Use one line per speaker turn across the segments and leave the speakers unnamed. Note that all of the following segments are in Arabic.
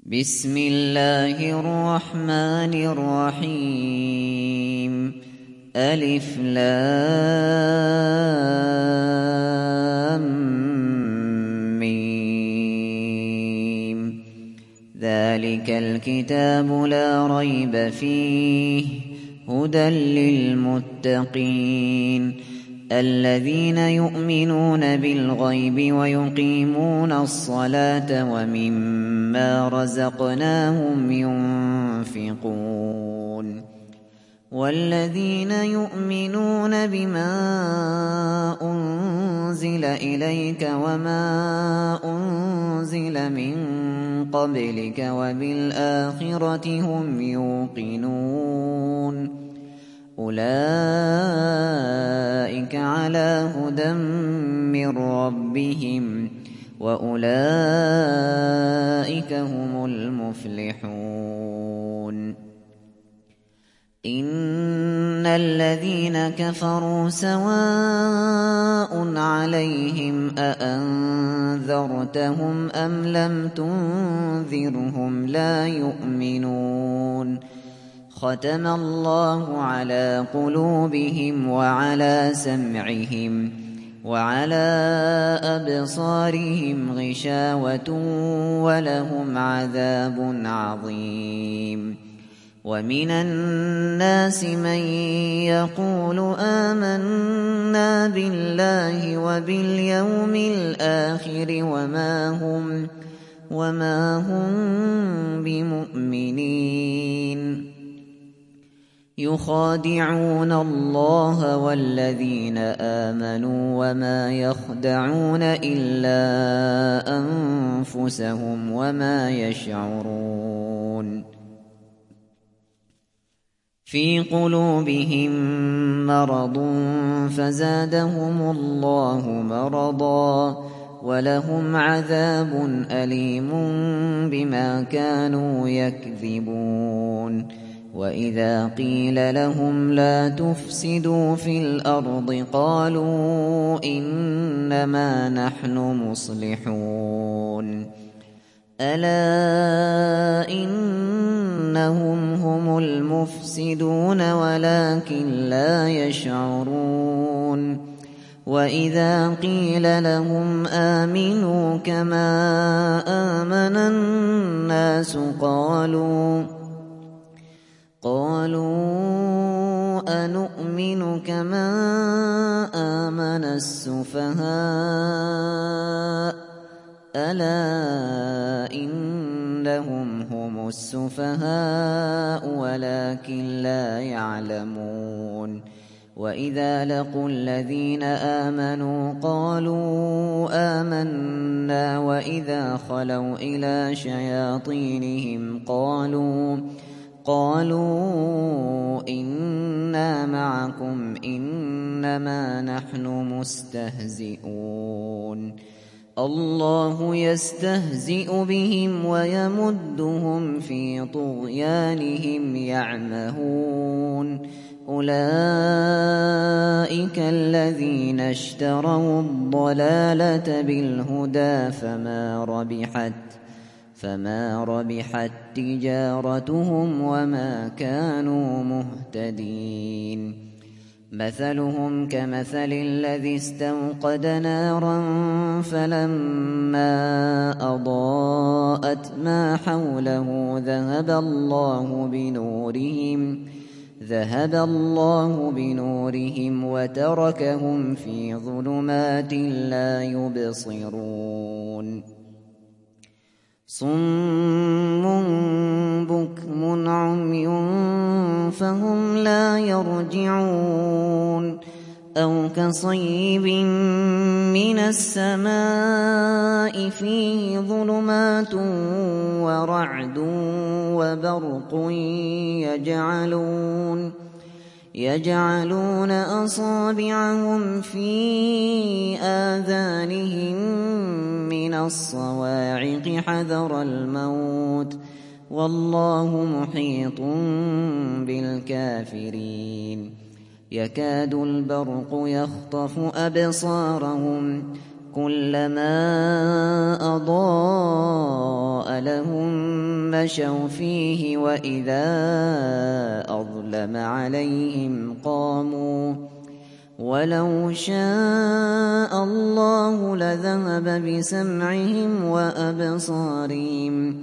بسم الله الرحمن الرحيم ألف لام ميم ذلك الكتاب لا ريب فيه هدى للمتقين الذين يؤمنون بالغيب ويقيمون الصلاة ومما رزقناهم ينفقون والذين يؤمنون بما أنزل إليك وما أنزل من قبلك وبالآخرة هم يوقنون أولئك على هدى من ربهم وأولئك هم المفلحون إن الذين كفروا سواء عليهم أأنذرتهم أم لم تنذرهم لا يؤمنون ختم الله على قلوبهم وعلى سمعهم وعلى أبصارهم غشاوة ولهم عذاب عظيم ومن الناس من يقول آمنا بالله وباليوم الآخر وما هم بمؤمنين يخادعون الله والذين آمنوا وما يخدعون إلا أنفسهم وما يشعرون في قلوبهم مرض فزادهم الله مرضا ولهم عذاب أليم بما كانوا يكذبون وإذا قيل لهم لا تفسدوا في الأرض قالوا إنما نحن مصلحون ألا إنهم هم المفسدون ولكن لا يشعرون وإذا قيل لهم آمنوا كما آمن الناس قالوا أنؤمن كما آمن السفهاء ألا إنهم هم السفهاء ولكن لا يعلمون وإذا لقوا الذين آمنوا قالوا آمنا وإذا خلوا إلى شياطينهم قالوا إنا معكم إنما نحن مستهزئون الله يستهزئ بهم ويمدهم في طغيانهم يعمهون أولئك الذين اشتروا الضلالة بالهدى فما ربحت تجارتهم وما كانوا مهتدين مثلهم كمثل الذي استوقد نارا فلما أضاءت ما حوله ذهب الله بنورهم وتركهم في ظلمات لا يبصرون صم بكم عمي فهم لا يرجعون أو كصيب من السماء فيه ظلمات ورعد وبرق يجعلون أصابعهم في آذانهم من الصواعق حذر الموت والله محيط بالكافرين يكاد البرق يخطف أبصارهم كلما أضاء لهم مشوا فيه وإذا أظلم عليهم قاموا ولو شاء الله لذهب بسمعهم وأبصارهم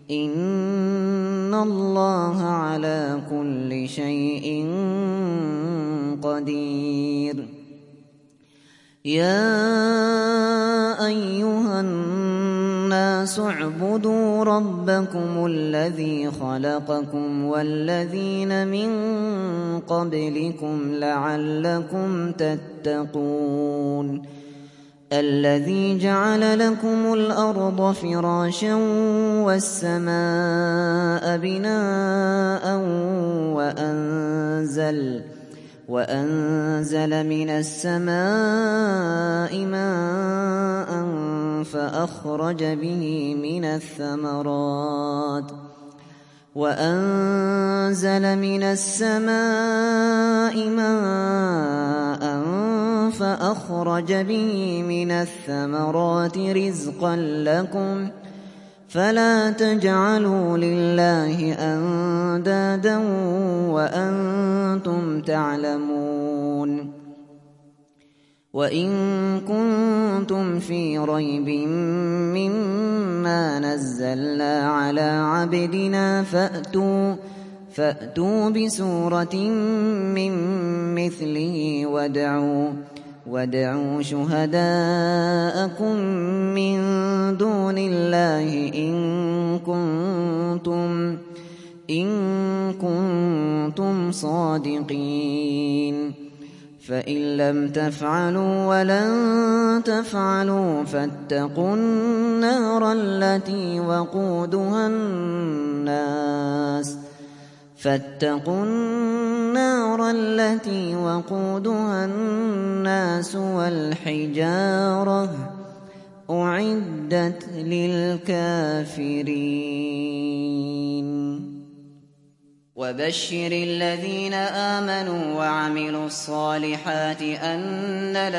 إن الله على كل شيء قدير يا أيها الناس اعبدوا ربكم الذي خلقكم والذين من قبلكم لعلكم تتقون الذي جعل لكم الأرض فراشا والسماء بناء وأنزل من السماء ماء فأخرج به من الثمرات رزقا لكم فلا تجعلوا لله أندادا وأنتم تعلمون وإن كنتم في ريب مما نزلنا على عبدنا فأتوا بسورة من مثله وادعوا شهداءكم من دون الله إن كنتم صادقين فإن لم تفعلوا ولن تفعلوا فاتقوا النار التي وقودها الناس والحجارة أعدت للكافرين وبشر الذين آمنوا وعملوا الصالحات أن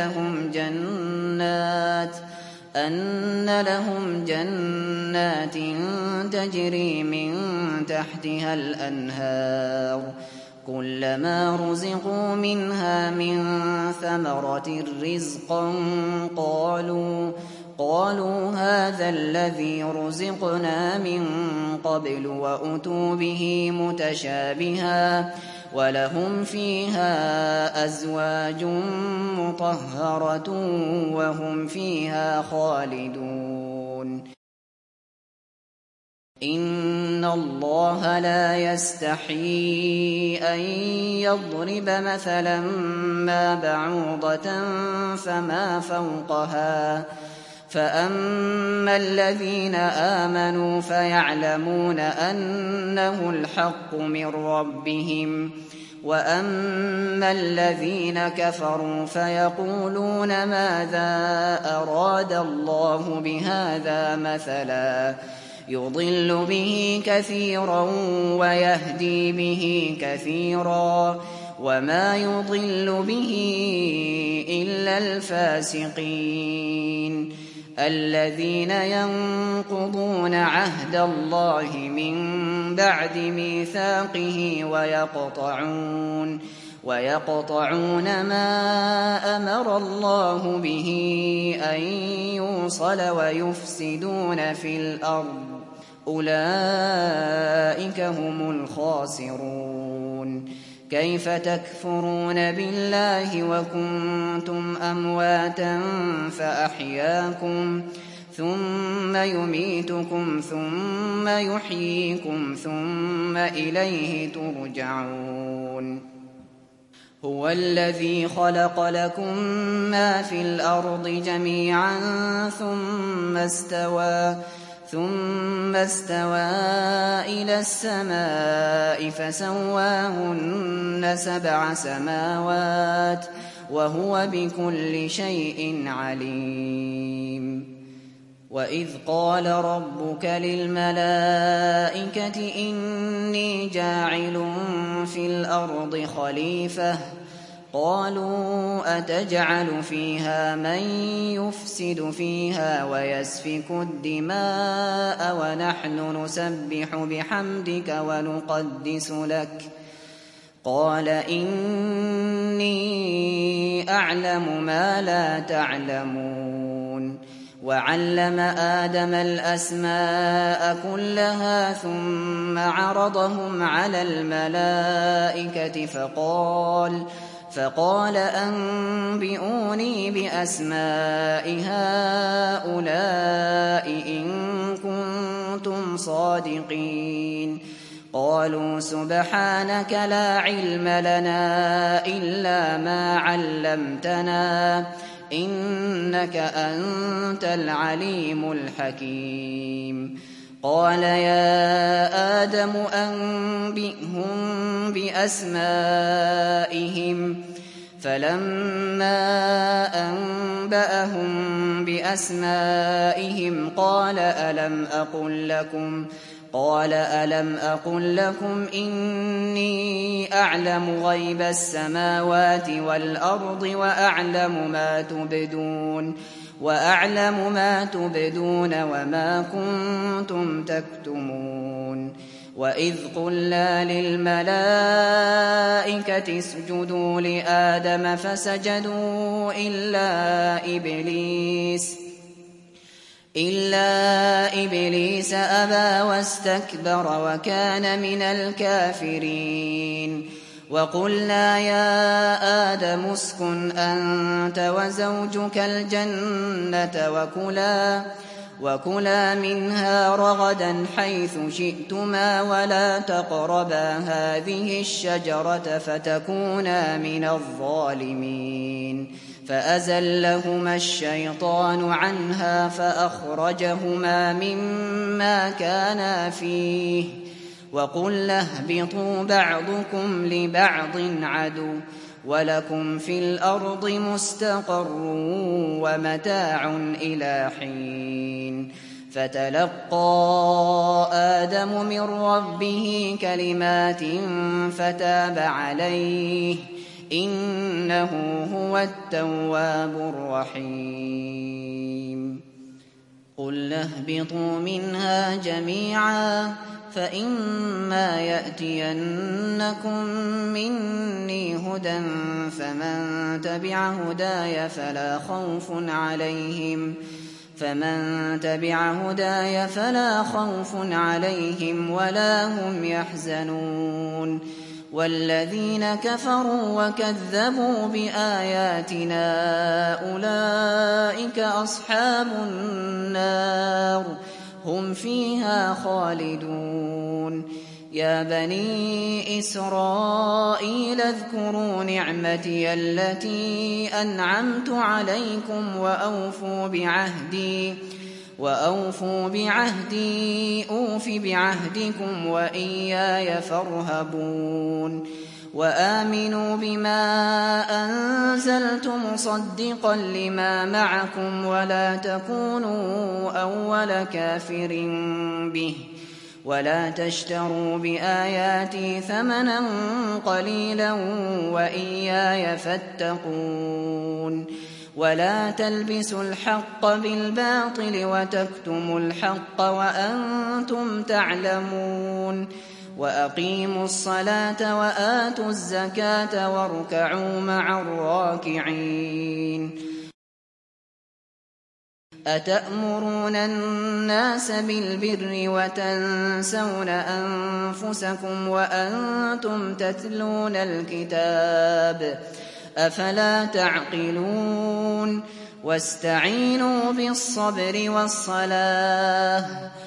لهم جنات تجري من تحتها الأنهار كلما رزقوا منها من ثمرة رزقا قالوا هذا الذي رزقنا من قبل وأتوا به متشابها ولهم فيها أزواج مطهرة وهم فيها خالدون إن الله لا يستحيي أن يضرب مثلا ما بعوضة فما فوقها فأما الذين آمنوا فيعلمون أنه الحق من ربهم وأما الذين كفروا فيقولون ماذا أراد الله بهذا مثلا يضل به كثيرا ويهدي به كثيرا وما يضل به إلا الفاسقين الذين ينقضون عهد الله من بعد ميثاقه ويقطعون ما أمر الله به أن يوصل ويفسدون في الأرض أولئك هم الخاسرون كيف تكفرون بالله وكنتم أمواتا فأحياكم ثم يميتكم ثم يحييكم ثم إليه ترجعون هو الذي خلق لكم ما في الأرض جميعا ثم استوى إلى السماء فسواهن 7 سماوات وهو بكل شيء عليم وإذ قال ربك للملائكة إني جاعل في الأرض خليفة قالوا أتجعل فيها من يفسد فيها ويسفك الدماء ونحن نسبح بحمدك ونقدس لك قال إني أعلم ما لا تعلمون وعلم آدم الأسماء كلها ثم عرضهم على الملائكة فقال أنبئوني بأسماء هؤلاء إن كنتم صادقين قالوا سبحانك لا علم لنا إلا ما علمتنا إنك أنت العليم الحكيم قال يا آدم أنبئهم بأسمائهم فلما أنبأهم بأسمائهم قال ألم أقل لكم إني أعلم غيب السماوات والأرض وأعلم ما تبدون وما كنتم تكتمون وإذ قلنا للملائكة اسجدوا لآدم فسجدوا إلا إبليس أبى واستكبر وكان من الكافرين وقلنا يا آدم اسكن أنت وزوجك الجنة وكلا منها رغدا حيث شئتما ولا تقربا هذه الشجرة فتكونا من الظالمين فأزلهما الشيطان عنها فأخرجهما مما كانا فيه وقلنا اهبطوا بعضكم لبعض عدو ولكم في الأرض مستقر ومتاع إلى حين فتلقى آدم من ربه كلمات فتاب عليه إنه هو التواب الرحيم قل اهبطوا منها جميعا فإما يأتينكم مني هدى فمن تبع هداي فلا خوف عليهم ولا هم يحزنون والذين كفروا وكذبوا بآياتنا أولئك أصحاب النار هم فيها خالدون يا بني إسرائيل اذكروا نعمتي التي أنعمت عليكم وأوفوا بعهدي أوف بعهدكم وإياي فارهبون وآمنوا بما أنزلت مصدقا لما معكم ولا تكونوا أول كافر به ولا تشتروا بآياتي ثمنا قليلا وإياي فاتقون ولا تلبسوا الحق بالباطل وتكتموا الحق وأنتم تعلمون وأقيموا الصلاة وآتوا الزكاة واركعوا مع الراكعين أتأمرون الناس بالبر وتنسون أنفسكم وأنتم تتلون الكتاب أفلا تعقلون واستعينوا بالصبر والصلاة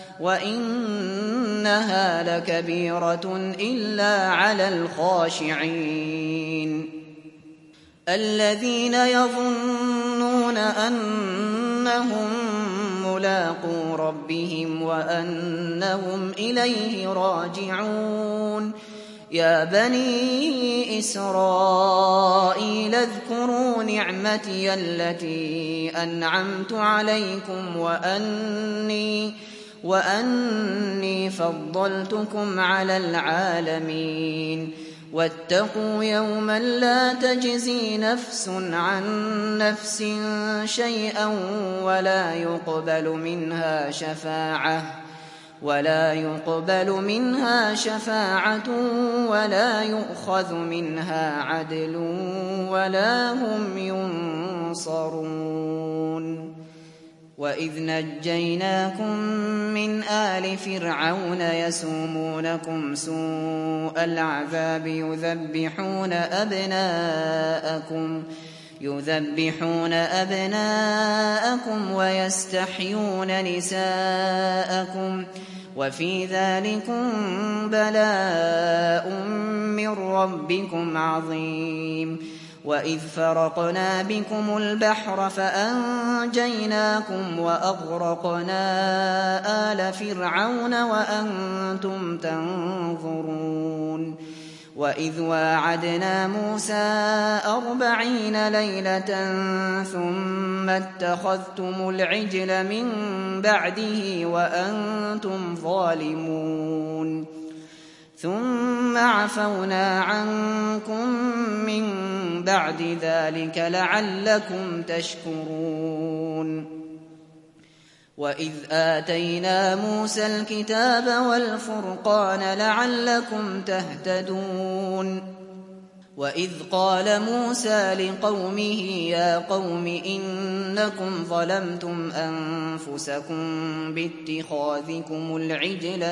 وإنها لكبيرة إلا على الخاشعين الذين يظنون أنهم ملاقو ربهم وأنهم إليه راجعون يا بني إسرائيل اذكروا نعمتي التي أنعمت عليكم وأني فضلتكم على العالمين واتقوا يوما لا تجزي نفس عن نفس شيئا ولا يقبل منها شفاعة ولا يؤخذ منها عدل ولا هم ينصرون. وإذ نجيناكم من آل فرعون يسومونكم سوء العذاب يذبحون أبناءكم ويستحيون نساءكم وفي ذلكم بلاء من ربكم عظيم. وإذ فرقنا بكم البحر فأنجيناكم وأغرقنا آل فرعون وأنتم تنظرون. وإذ واعدنا موسى 40 ليلة ثم اتخذتم العجل من بعده وأنتم ظالمون ثم عفونا عنكم من بعد ذلك لعلكم تشكرون. وإذ آتينا موسى الكتاب والفرقان لعلكم تهتدون. وإذ قال موسى لقومه يا قوم إنكم ظلمتم أنفسكم باتخاذكم العجل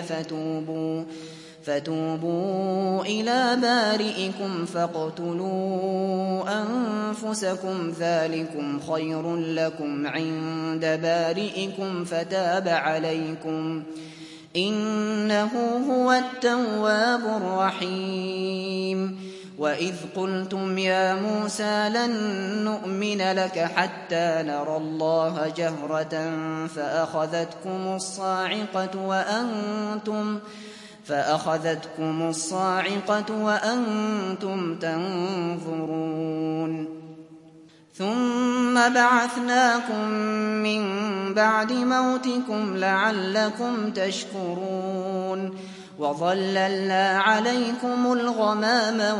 فتوبوا إلى بارئكم فاقتلوا أنفسكم ذلكم خير لكم عند بارئكم فتاب عليكم إنه هو التواب الرحيم. وإذ قلتم يا موسى لن نؤمن لك حتى نرى الله جهرة فأخذتكم الصاعقة وأنتم تنظرون. ثم بعثناكم من بعد موتكم لعلكم تشكرون. وظللنا عليكم الغمام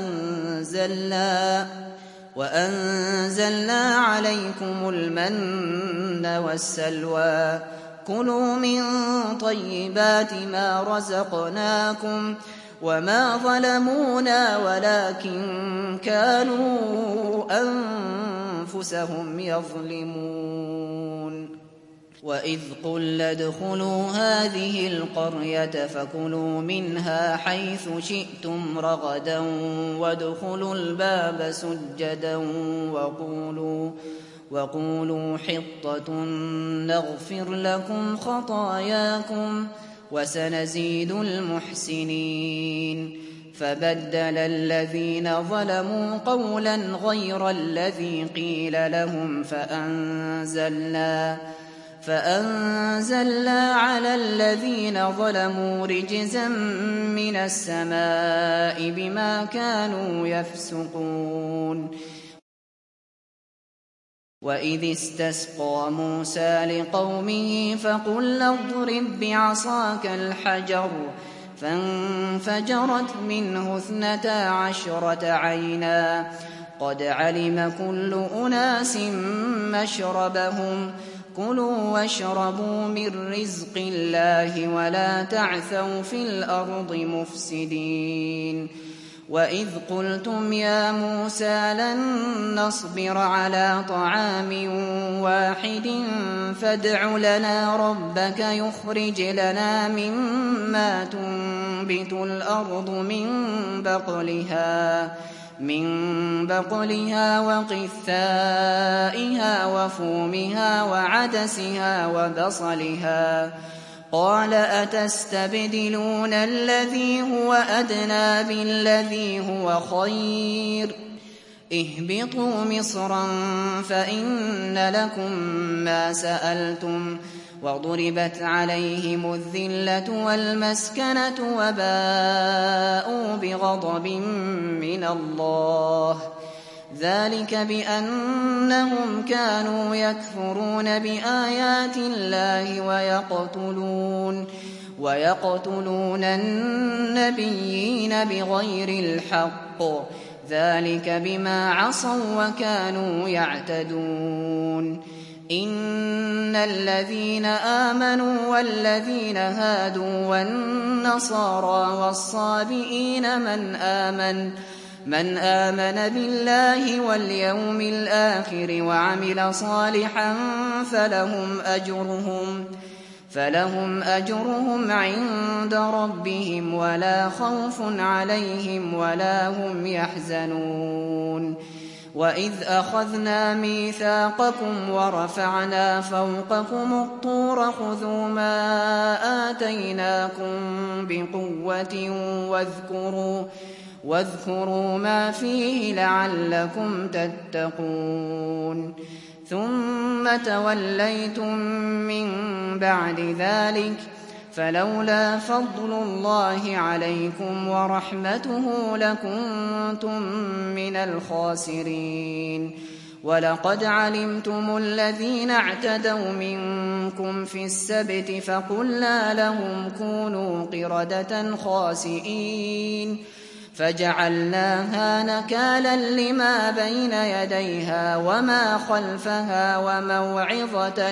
وأنزلنا عليكم المن والسلوى كلوا من طيبات ما رزقناكم وما ظلمونا ولكن كانوا أنفسهم يظلمون. وإذ قلنا ادخلوا هذه القرية فكلوا منها حيث شئتم رغدا وادخلوا الباب سجدا وقولوا حطة نغفر لكم خطاياكم وسنزيد المحسنين. فبدل الذين ظلموا قولا غير الذي قيل لهم فأنزلنا على الذين ظلموا رجزا من السماء بما كانوا يفسقون. وإذ استسقى موسى لقومه فقلنا اضرب بعصاك الحجر فانفجرت منه 12 عينا قد علم كل أناس مشربهم كلوا واشربوا من رزق الله ولا تعثوا في الأرض مفسدين. وإذ قلتم يا موسى لن نصبر على طعام واحد فادع لنا ربك يخرج لنا مما تنبت الأرض من بقلها وقثائها وفومها وعدسها وبصلها قال أتستبدلون الذي هو أدنى بالذي هو خير اهبطوا مصرا فإن لكم ما سألتم وضربت عليهم الذلة والمسكنة وباءوا بغضب من الله ذلك بأنهم كانوا يكفرون بآيات الله ويقتلون النبيين بغير الحق ذلك بما عصوا وكانوا يعتدون إن الذين آمنوا والذين هادوا والنصارى والصابئين من آمن بالله واليوم الآخر وعمل صالحا فلهم أجرهم عند ربهم ولا خوف عليهم ولا هم يحزنون وإذ أخذنا ميثاقكم ورفعنا فوقكم الطور خذوا ما آتيناكم بقوة واذكروا ما فيه لعلكم تتقون ثم توليتم من بعد ذلك فلولا فضل الله عليكم ورحمته لكنتم من الخاسرين ولقد علمتم الذين اعتدوا منكم في السبت فقلنا لهم كونوا قردة خاسئين فجعلناها نكالا لما بين يديها وما خلفها وموعظة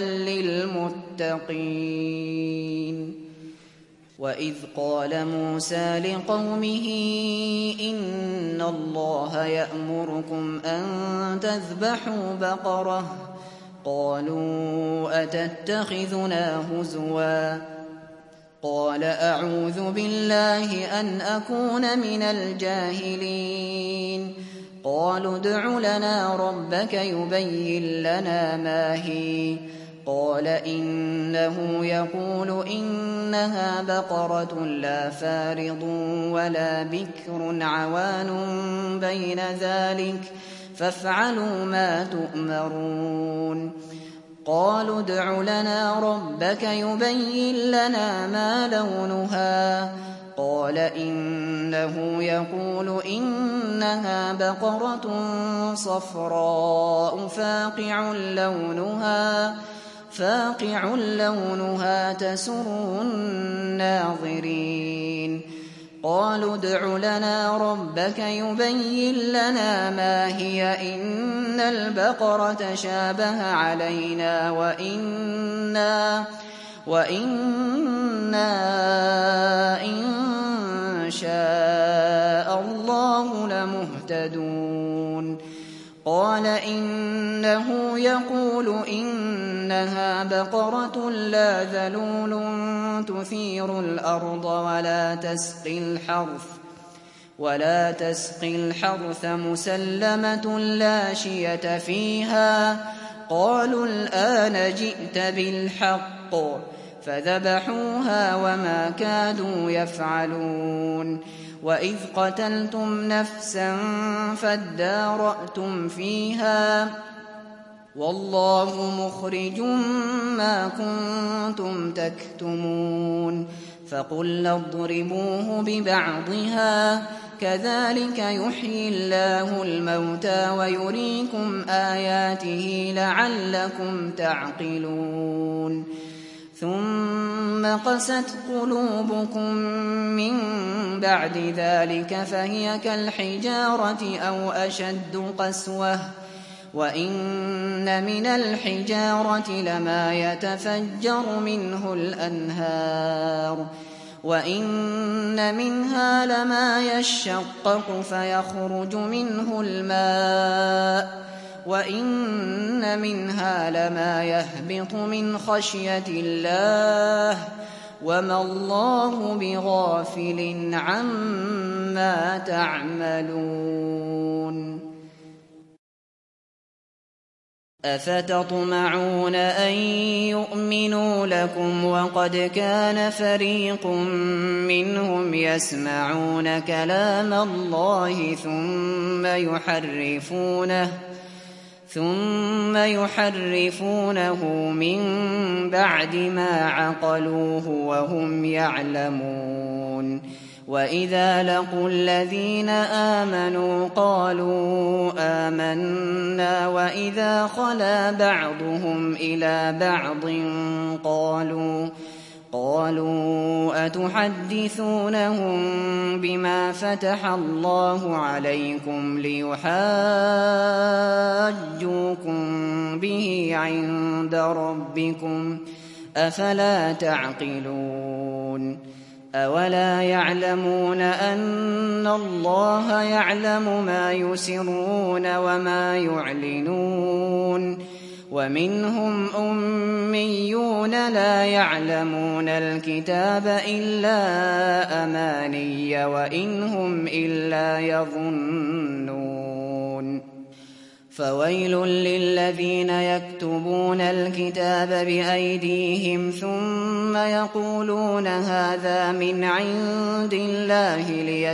للمتقين وإذ قال موسى لقومه إن الله يأمركم أن تذبحوا بقرة قالوا أتتخذنا هزوا قال أعوذ بالله أن أكون من الجاهلين قالوا ادع لنا ربك يبين لنا ما هي قال إنه يقول إنها بقرة لا فارض ولا بكر عوان بين ذلك فافعلوا ما تؤمرون قالوا ادع لنا ربك يبين لنا ما لونها قال إنه يقول إنها بقرة صفراء فاقع لونها تسر الناظرين قالوا ادع لنا ربك يبين لنا ما هي إن البقرة شابه علينا وإنا إن شاء الله لمهتدون قال إنه يقول إنها بقرة لا ذلول تثير الأرض ولا تسقي الحرث مسلمة لا شية فيها قالوا الآن جئت بالحق فذبحوها وما كادوا يفعلون وإذ قتلتم نفسا فادارأتم فيها والله مخرج ما كنتم تكتمون فقلنا اضربوه ببعضها كذلك يحيي الله الموتى ويريكم آياته لعلكم تعقلون ثم قست قلوبكم من بعد ذلك فهي كالحجارة أو أشد قسوة وإن من الحجارة لما يتفجر منه الأنهار وإن منها لما يشقق فيخرج منه الماء وإن منها لما يهبط من خشية الله وما الله بغافل عما تعملون أفتطمعون أن يؤمنوا لكم وقد كان فريق منهم يسمعون كلام الله ثم يحرفونه من بعد ما عقلوه وهم يعلمون وإذا لقوا الذين آمنوا قالوا آمنا وإذا خلا بعضهم إلى بعض قالوا أتحدثونهم بما فتح الله عليكم ليحاجوكم به عند ربكم أفلا تعقلون أولا يعلمون أن الله يعلم ما يسرون وما يعلنون ومنهم أميون لا يعلمون الكتاب إلا أماني وإن هم إلا يظنون فويل للذين يكتبون الكتاب بأيديهم ثم يقولون هذا من عند الله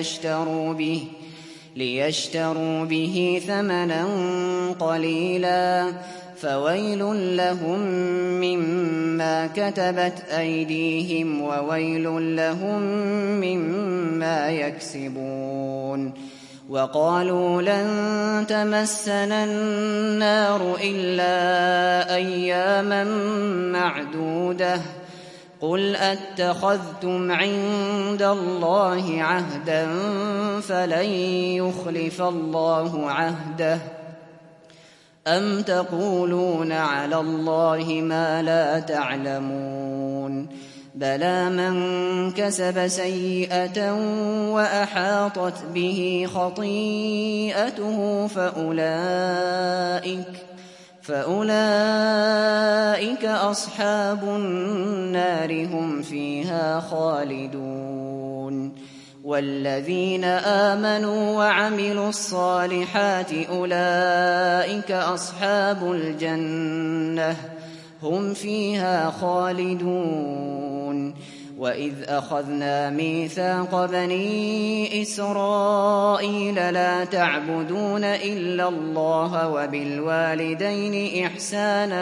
ليشتروا به ثمنا قليلا فويل لهم مما كتبت أيديهم وويل لهم مما يكسبون وقالوا لن تمسنا النار إلا أياما معدودة قل أتخذتم عند الله عهدا فلن يخلف الله عهده أم تقولون على الله ما لا تعلمون بلى من كسب سيئة وأحاطت به خطيئته فأولئك أصحاب النار هم فيها خالدون والذين آمنوا وعملوا الصالحات أولئك أصحاب الجنة هم فيها خالدون وإذ أخذنا ميثاق بني إسرائيل لا تعبدون إلا الله وبالوالدين إحسانا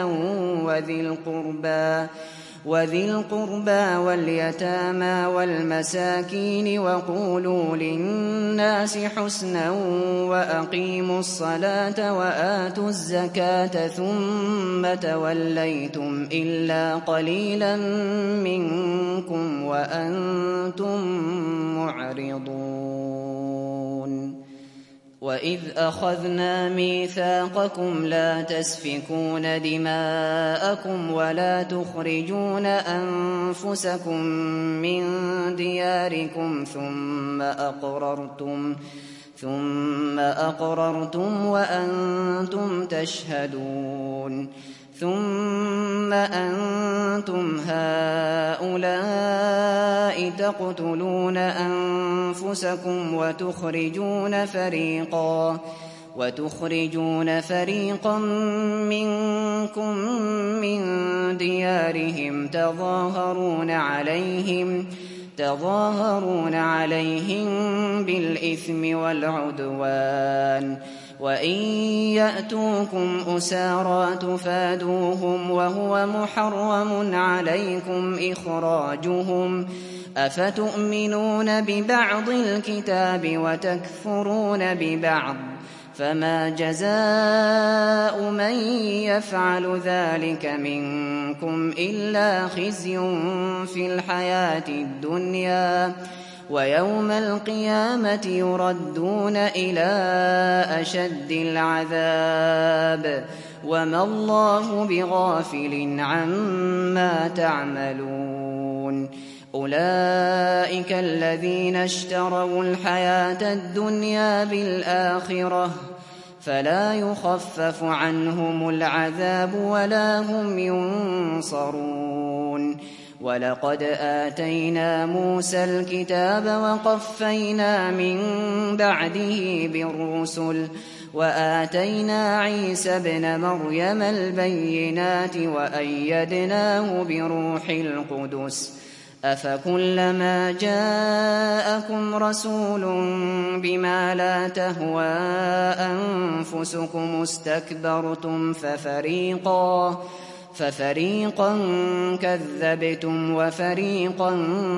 وذي القربى واليتامى والمساكين وقولوا للناس حسنا وأقيموا الصلاة وآتوا الزكاة ثم توليتم إلا قليلا منكم وأنتم معرضون وإذ أخذنا ميثاقكم لا تسفكون دماءكم ولا تخرجون أنفسكم من دياركم ثم أقررتم وأنتم تشهدون ثم أنتم هؤلاء تقتلون أنفسكم وتخرجون فريقا منكم من ديارهم تظاهرون عليهم بالإثم والعدوان وإن يأتوكم أسارى تفادوهم وهو محرم عليكم إخراجهم أفتؤمنون ببعض الكتاب وتكفرون ببعض فما جزاء من يفعل ذلك منكم إلا خزي في الحياة الدنيا ويوم القيامة يردون إلى أشد العذاب وما الله بغافل عما تعملون أولئك الذين اشتروا الحياة الدنيا بالآخرة فلا يخفف عنهم العذاب ولا هم ينصرون ولقد آتينا موسى الكتاب وقفينا من بعده بالرسل وآتينا عيسى ابن مريم البينات وأيدناه بروح القدس أفكلما جاءكم رسول بما لا تهوى أنفسكم استكبرتم ففريقا كذبتم وفريقا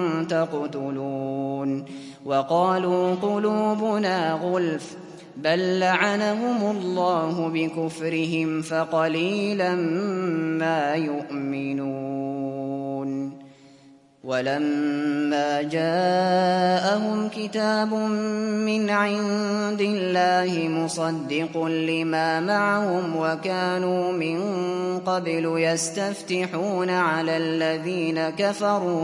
تقتلون وقالوا قلوبنا غلف بل لعنهم الله بكفرهم فقليلا ما يؤمنون ولما جاءهم كتاب من عند الله مصدق لما معهم وكانوا من قبل يستفتحون على الذين كفروا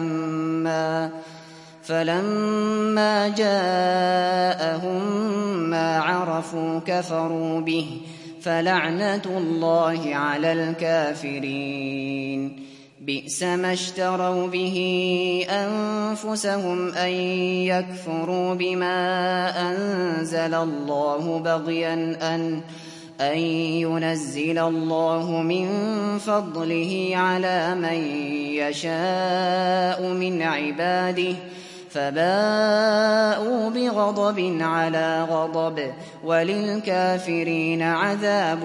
فلما جاءهم ما عرفوا كفروا به فلعنة الله على الكافرين. بئس ما اشتروا به أنفسهم أن يكفروا بما أنزل الله بغيا أن ينزل الله من فضله على من يشاء من عباده فباءوا بغضب على غضب وللكافرين عذاب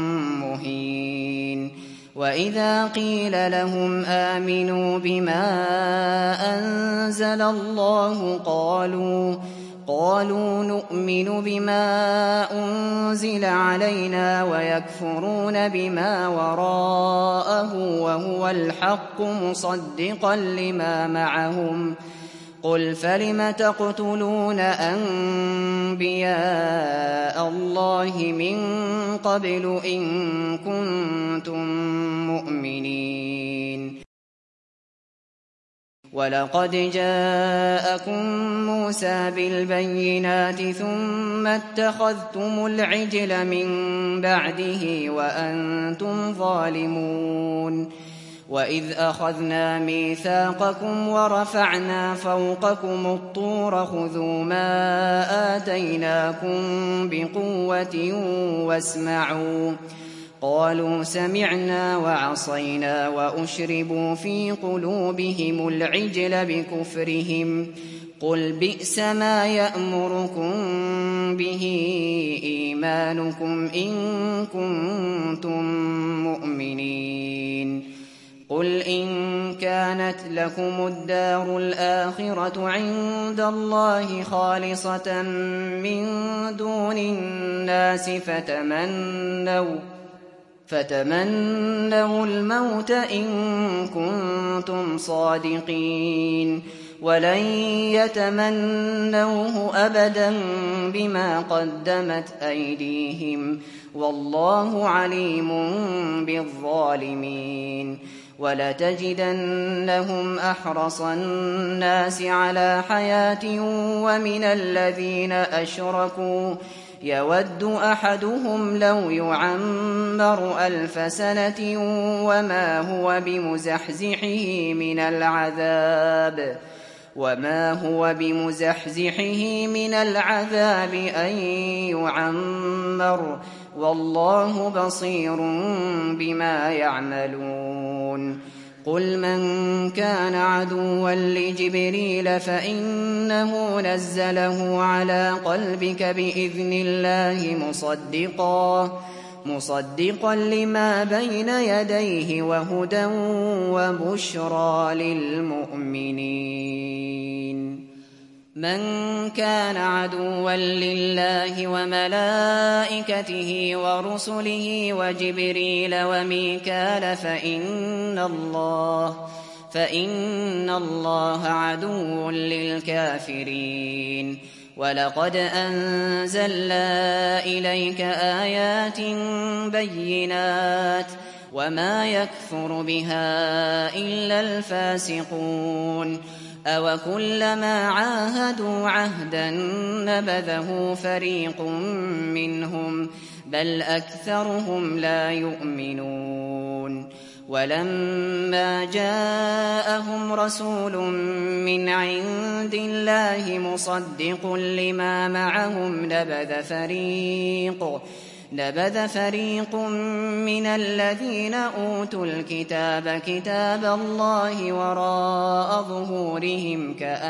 مهين. وإذا قيل لهم آمنوا بما أنزل الله قالوا نؤمن بما أنزل علينا ويكفرون بما وراءه وهو الحق مصدقا لما معهم. قل فلم تقتلون أنبياء الله من قبل إن كنتم مؤمنين. ولقد جاءكم موسى بالبينات ثم اتخذتم العجل من بعده وأنتم ظالمون. وإذ أخذنا ميثاقكم ورفعنا فوقكم الطور خذوا ما آتيناكم بقوة واسمعوا قالوا سمعنا وعصينا وأشربوا في قلوبهم العجل بكفرهم. قل بئس ما يأمركم به إيمانكم إن كنتم مؤمنين. قل إن كانت لكم الدار الآخرة عند الله خالصة من دون الناس فتمنوا الموت إن كنتم صادقين ولن يتمنوه أبدا بما قدمت أيديهم والله عليم بالظالمين. ولتجدنهم أحرص الناس على حياة ومن الذين أشركوا يود أحدهم لو يعمر 1000 سنة وما هو بمزحزحه من العذاب أن يعمر والله بصير بما يعملون. قل من كان عدوا لجبريل فإنه نزله على قلبك بإذن الله مصدقا لما بين يديه وهدى وبشرى للمؤمنين. من كان عدوا لله وملائكته ورسله وجبريل وميكال فإن الله عدو للكافرين. ولقد أنزلنا إليك آيات بينات وما يكفر بها إلا الفاسقون. أوكلما عاهدوا عهدا نبذه فريق منهم بل أكثرهم لا يؤمنون. ولما جاءهم رسول من عند الله مصدق لما معهم نبذ فريق من الذين أوتوا الكتاب كتاب الله وراء ظهورهم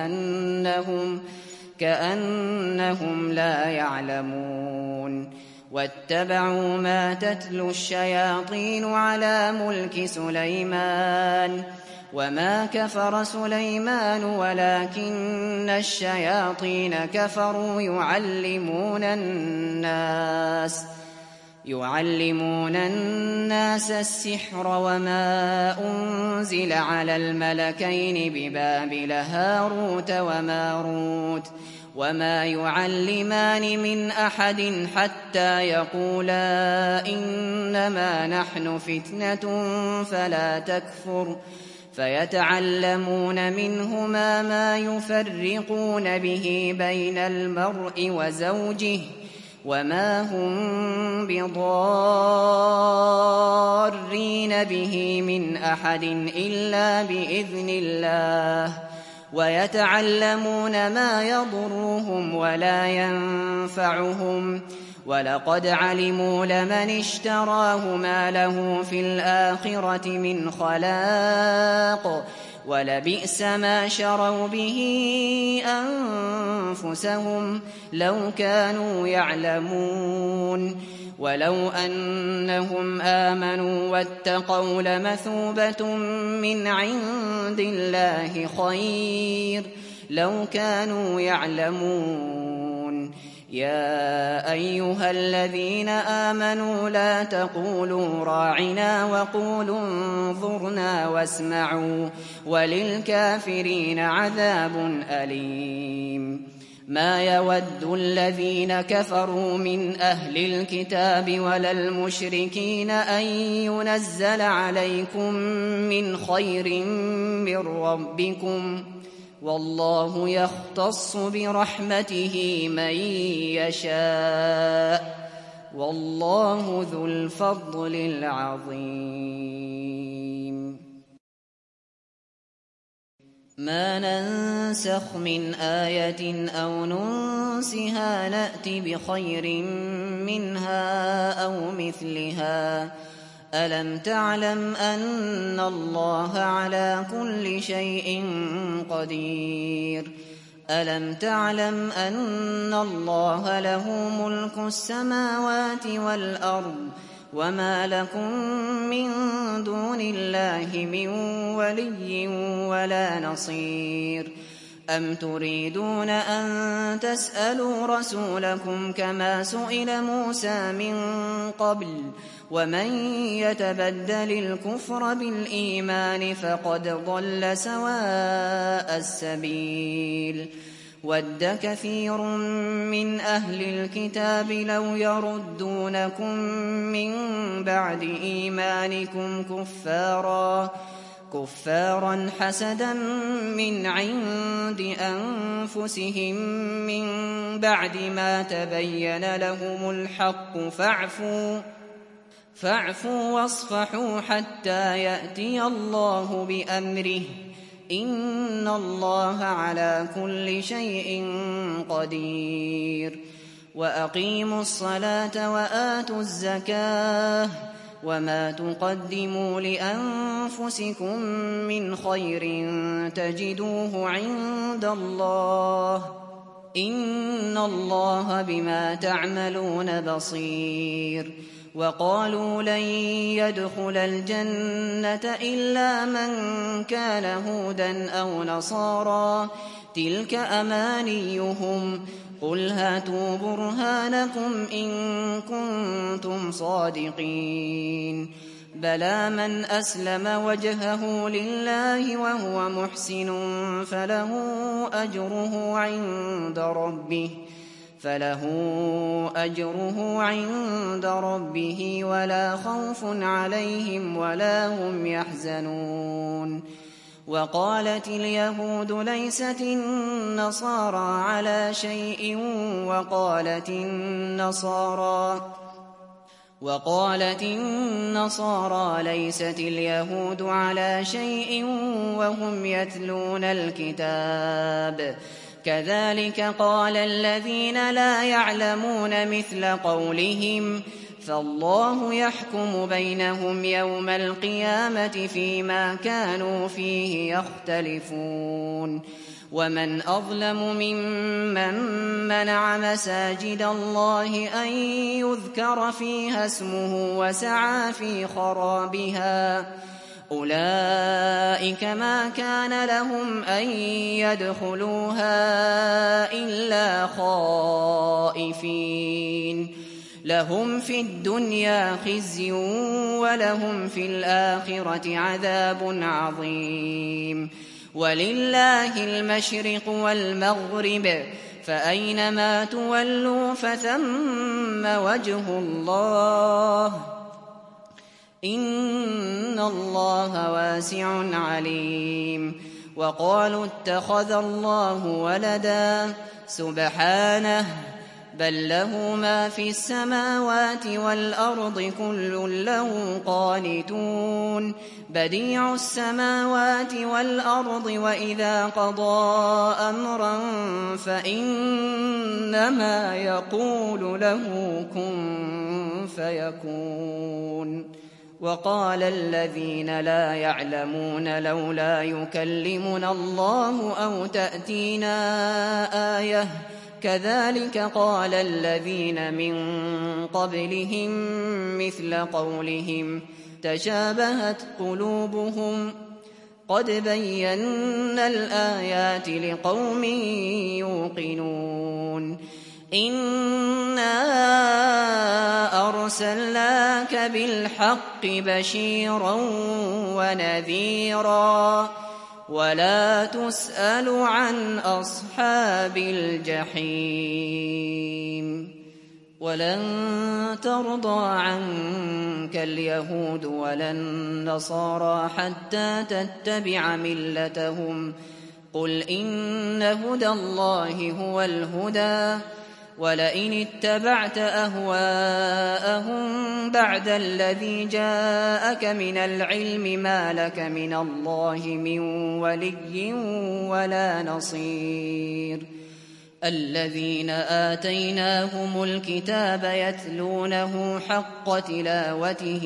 كأنهم لا يعلمون. واتبعوا ما تتلو الشياطين على ملك سليمان وما كفر سليمان ولكن الشياطين كفروا يعلمون الناس السحر وما أنزل على الملكين ببابل هاروت وماروت وما يعلمان من أحد حتى يقولا إنما نحن فتنة فلا تكفر فيتعلمون منهما ما يفرقون به بين المرء وزوجه وما هم بضارين به من أحد إلا بإذن الله ويتعلمون ما يضرهم ولا ينفعهم ولقد علموا لمن اشتراه ما له في الآخرة من خلاق ولبئس ما شروا به أنفسهم لو كانوا يعلمون ولو أنهم آمنوا واتقوا لمثوبة من عند الله خير لو كانوا يعلمون يا أيها الذين آمنوا لا تقولوا راعنا وقولوا انظرنا واسمعوا وللكافرين عذاب أليم ما يود الذين كفروا من أهل الكتاب ولا المشركين أن ينزل عليكم من خير من ربكم والله يختص برحمته من يشاء والله ذو الفضل العظيم ما ننسخ من آية أو ننسها نأت بخير منها أو مثلها ألم تعلم أن الله على كل شيء قدير ألم تعلم أن الله له ملك السماوات والأرض وما لكم من دون الله من ولي ولا نصير أم تريدون أن تسألوا رسولكم كما سئل موسى من قبل ومن يتبدل الكفر بالإيمان فقد ضل سواء السبيل ود كثير من أهل الكتاب لو يردونكم من بعد إيمانكم كفارا حسدا من عند أنفسهم من بعد ما تبين لهم الحق فاعفوا واصفحوا حتى يأتي الله بأمره إن الله على كل شيء قدير وأقيموا الصلاة وآتوا الزكاة وما تقدموا لأنفسكم من خير تجدوه عند الله إن الله بما تعملون بصير وقالوا لن يدخل الجنة إلا من كان هودا أو نصارى تلك أمانيهم قل هاتوا برهانكم إن كنتم صادقين بلى من أسلم وجهه لله وهو محسن فله أجره عند ربه ولا خوف عليهم ولا هم يحزنون وقالت اليهود ليست النصارى على شيء وقالت النصارى ليست اليهود على شيء وهم يتلون الكتاب كذلك قال الذين لا يعلمون مثل قولهم فالله يحكم بينهم يوم القيامة فيما كانوا فيه يختلفون ومن أظلم ممن منع مساجد الله أن يذكر فيها اسمه وسعى في خرابها أولئك ما كان لهم أن يدخلوها إلا خائفين لهم في الدنيا خزي ولهم في الآخرة عذاب عظيم ولله المشرق والمغرب فأينما تولوا فثم وجه الله إن الله واسع عليم وقالوا اتخذ الله ولدا سبحانه بل له ما في السماوات والأرض كل له قانتون بديع السماوات والأرض وإذا قضى أمرا فإنما يقول له كن فيكون وقال الذين لا يعلمون لولا يكلمنا الله أو تأتينا آية كذلك قال الذين من قبلهم مثل قولهم تشابهت قلوبهم قد بينا الآيات لقوم يوقنون إنا أرسلناك بالحق بشيرا ونذيرا ولا تسأل عن أصحاب الجحيم ولن ترضى عنك اليهود ولا النصارى حتى تتبع ملتهم قل إن هدى الله هو الهدى ولئن اتبعت أهواءهم بعد الذي جاءك من العلم ما لك من الله من ولي ولا نصير الذين آتيناهم الكتاب يتلونه حق تلاوته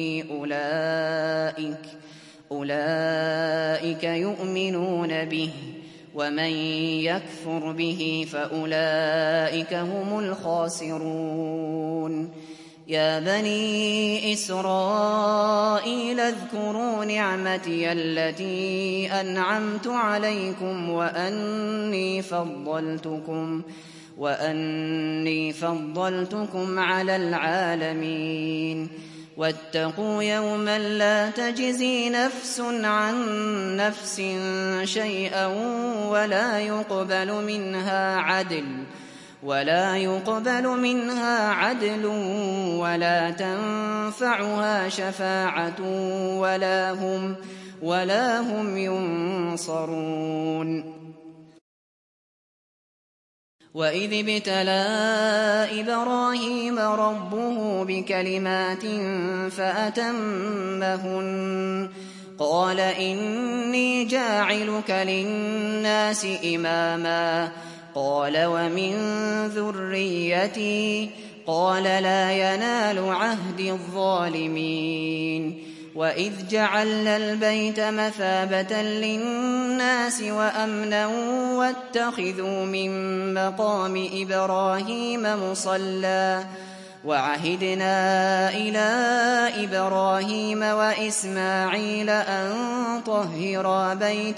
أولئك يؤمنون به ومن يكفر به فأولئك هم الخاسرون يا بني إسرائيل اذكروا نعمتي التي أنعمت عليكم وأني فضلتكم على العالمين واتقوا يوما لا تجزي نفس عن نفس شيئا ولا يقبل منها عدل ولا تنفعها شفاعة ولا هم ينصرون وإذ ابتلى إبراهيم ربه بكلمات فأتمهن قال إني جاعلك للناس إماما قال ومن ذريتي قال لا ينال عهد الظالمين وإذ جعلنا البيت مثابة للناس وأمنا واتخذوا من مقام إبراهيم مصلى وعهدنا إلى إبراهيم وإسماعيل أن طهرا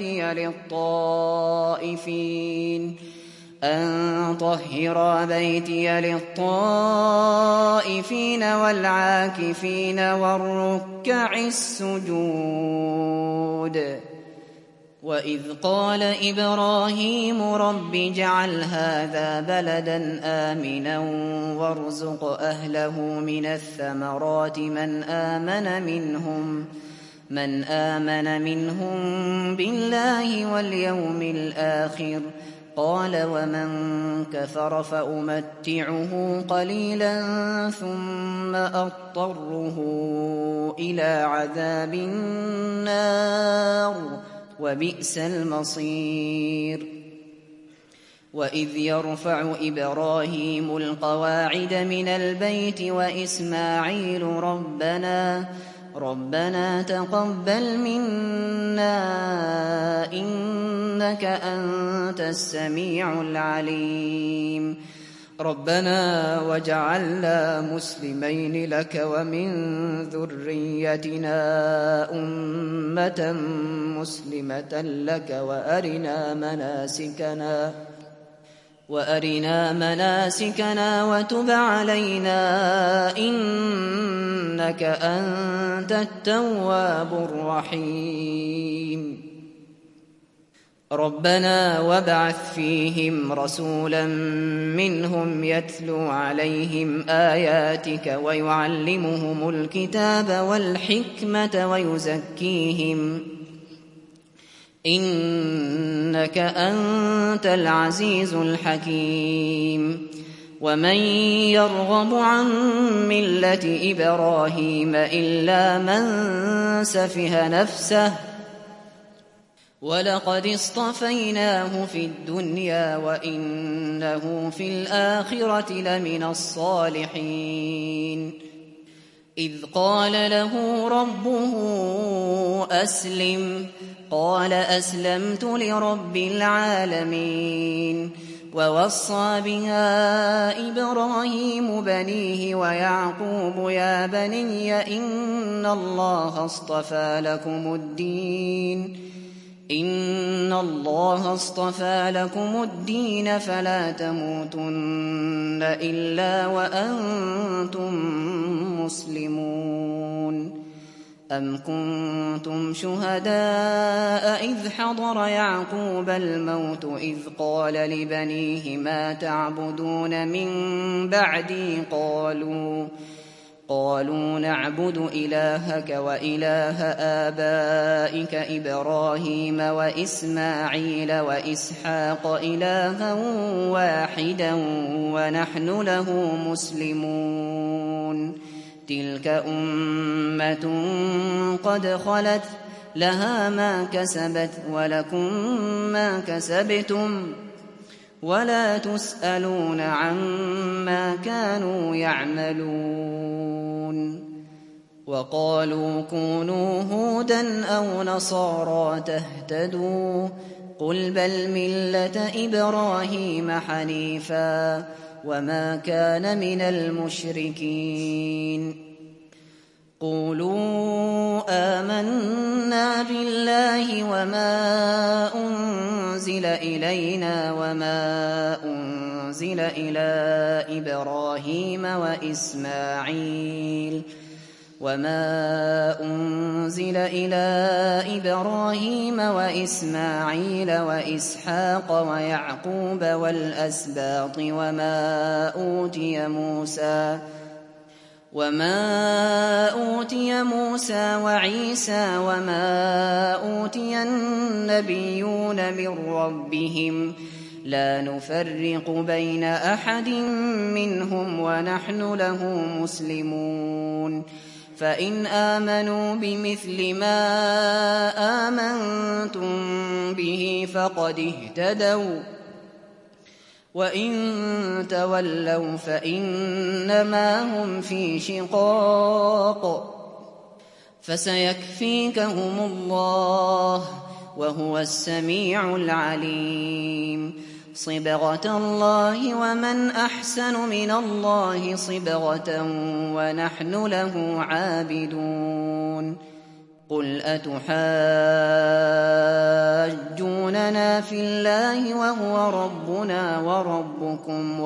بيتي للطائفين والعاكفين والركع السجود وإذ قال إبراهيم رب اجعل هذا بلدا آمنا وارزق أهله من الثمرات من آمن منهم بالله واليوم الآخر قال ومن كفر فأمتعه قليلا ثم أضطره إلى عذاب النار وبئس المصير وإذ يرفع إبراهيم القواعد من البيت وإسماعيل ربنا تقبل منا إنك أنت السميع العليم ربنا وجعلنا مسلمين لك ومن ذريتنا أمة مسلمة لك وأرنا مناسكنا وتب علينا إنك أنت التواب الرحيم ربنا وابعث فيهم رسولا منهم يتلو عليهم آياتك ويعلمهم الكتاب والحكمة ويزكيهم إنك أنت العزيز الحكيم ومن يرغب عن ملة إبراهيم إلا من سفه نفسه ولقد اصطفيناه في الدنيا وإنه في الآخرة لمن الصالحين إذ قال له ربه أسلم قال أسلمت لرب العالمين ووصى بها إبراهيم بنيه ويعقوب يا بني إن الله اصطفى لكم الدين فلا تموتن إلا وأنتم مسلمون أم كنتم شهداء إذ حضر يعقوب الموت إذ قال لبنيه ما تعبدون من بعدي قالوا نعبد إلهك وإله آبائك إبراهيم وإسماعيل وإسحاق إلها واحدا ونحن له مسلمون تلك أمة قد خلت لها ما كسبت ولكم ما كسبتم ولا تسألون عما كانوا يعملون وقالوا كونوا هودا أو نصارى تهتدوا قل بل ملة إبراهيم حنيفا وما كان من المشركين قولوا آمنا بالله وما أنزل إلينا وما أنزل إلى إبراهيم وإسماعيل وإسحاق ويعقوب والأسباط وما أوتي موسى وعيسى وما أوتي النبيون من ربهم لا نفرق بين أحد منهم ونحن له مسلمون فإن آمنوا بمثل ما آمنتم به فقد اهتدوا وإن تولوا فإنما هم في شقاق فسيكفيكهم الله وهو السميع العليم صبغة الله ومن أحسن من الله صبغة ونحن له عابدون قل أتحاجوننا في الله وهو ربنا وربكم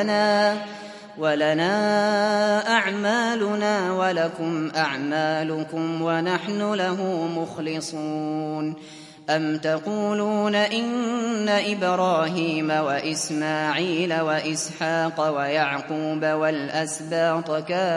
ولنا أعمالنا ولكم أعمالكم ونحن له مخلصون أم تقولون إن إبراهيم وإسماعيل وإسحاق ويعقوب والأسباط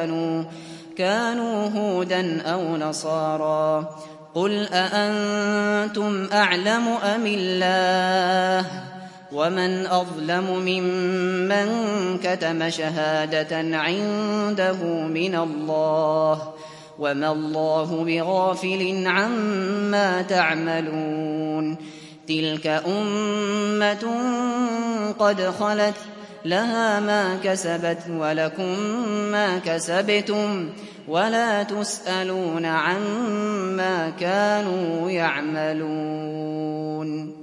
كانوا هودا أو نصارى قل أأنتم أعلم أم الله ومن أظلم ممن كتم شهادة عنده من الله وما الله بغافل عما تعملون تلك أمة قد خلت لها ما كسبت ولكم ما كسبتم ولا تسألون عما كانوا يعملون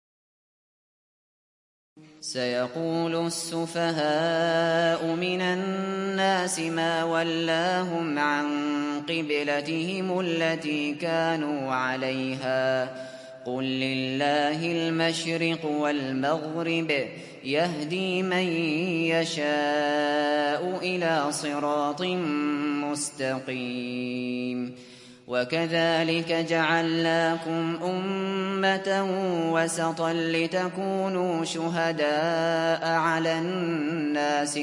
سيقول السفهاء من الناس ما ولاهم عن قبلتهم التي كانوا عليها قل لله المشرق والمغرب يهدي من يشاء إلى صراط مستقيم وكذلك جعلناكم أمة وسطا لتكونوا شهداء على الناس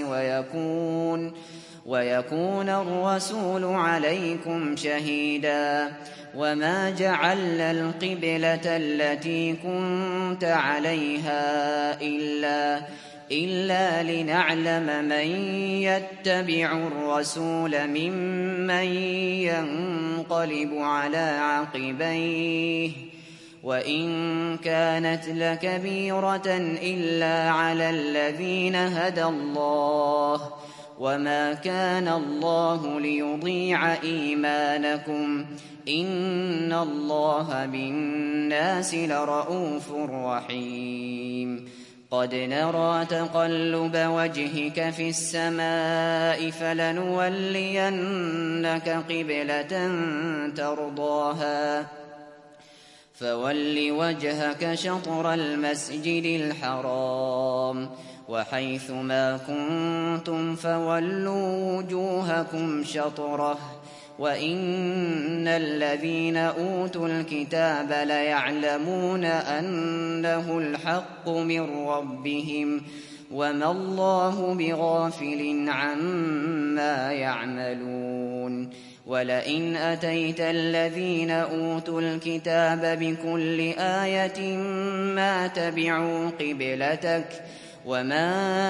ويكون الرسول عليكم شهيدا وما جعلنا القبلة التي كنت عليها إلا لنعلم من يتبع الرسول ممن ينقلب على عقبيه وإن كانت لكبيرة إلا على الذين هدى الله وما كان الله ليضيع إيمانكم إن الله بالناس لرءوف رحيم قد نرى تقلب وجهك في السماء فلنولينك قبلة ترضاها فول وجهك شطر المسجد الحرام وحيث ما كنتم فولوا وجوهكم شطره وإن الذين أوتوا الكتاب ليعلمون أنه الحق من ربهم وما الله بغافل عما يعملون ولئن أتيت الذين أوتوا الكتاب بكل آية ما تبعوا قبلتك وما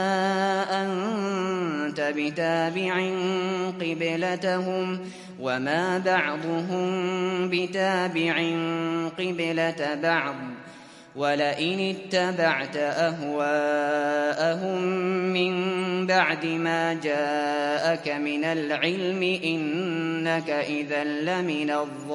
أنت بتابع قبلتهم وما بعضهم بتابع قبلة بعض ولئن اتبعت أهواءهم من بعد ما جاءك من العلم إنك إذا لمن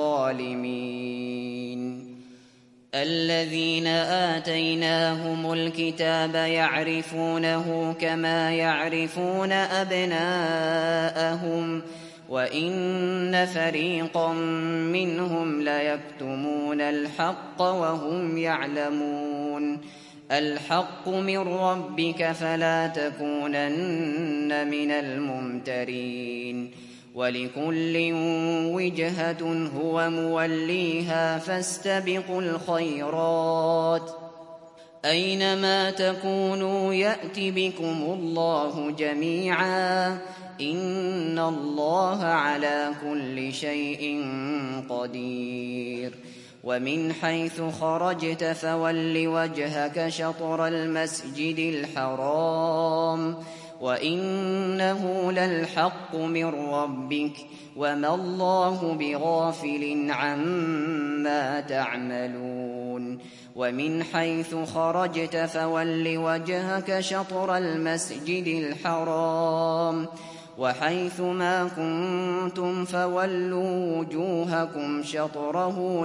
الظالمين الذين آتيناهم الكتاب يعرفونه كما يعرفون أبناءهم وإن فريقا منهم ليكتمون الحق وهم يعلمون الحق من ربك فلا تكونن من الممترين ولكل وجهة هو موليها فاستبقوا الخيرات أينما تكونوا يأت بكم الله جميعا إن الله على كل شيء قدير ومن حيث خرجت فول وجهك شطر المسجد الحرام وإنه للحق من ربك وما الله بغافل عما تعملون ومن حيث خرجت فول وجهك شطر المسجد الحرام وحيث ما كنتم فولوا وجوهكم شطره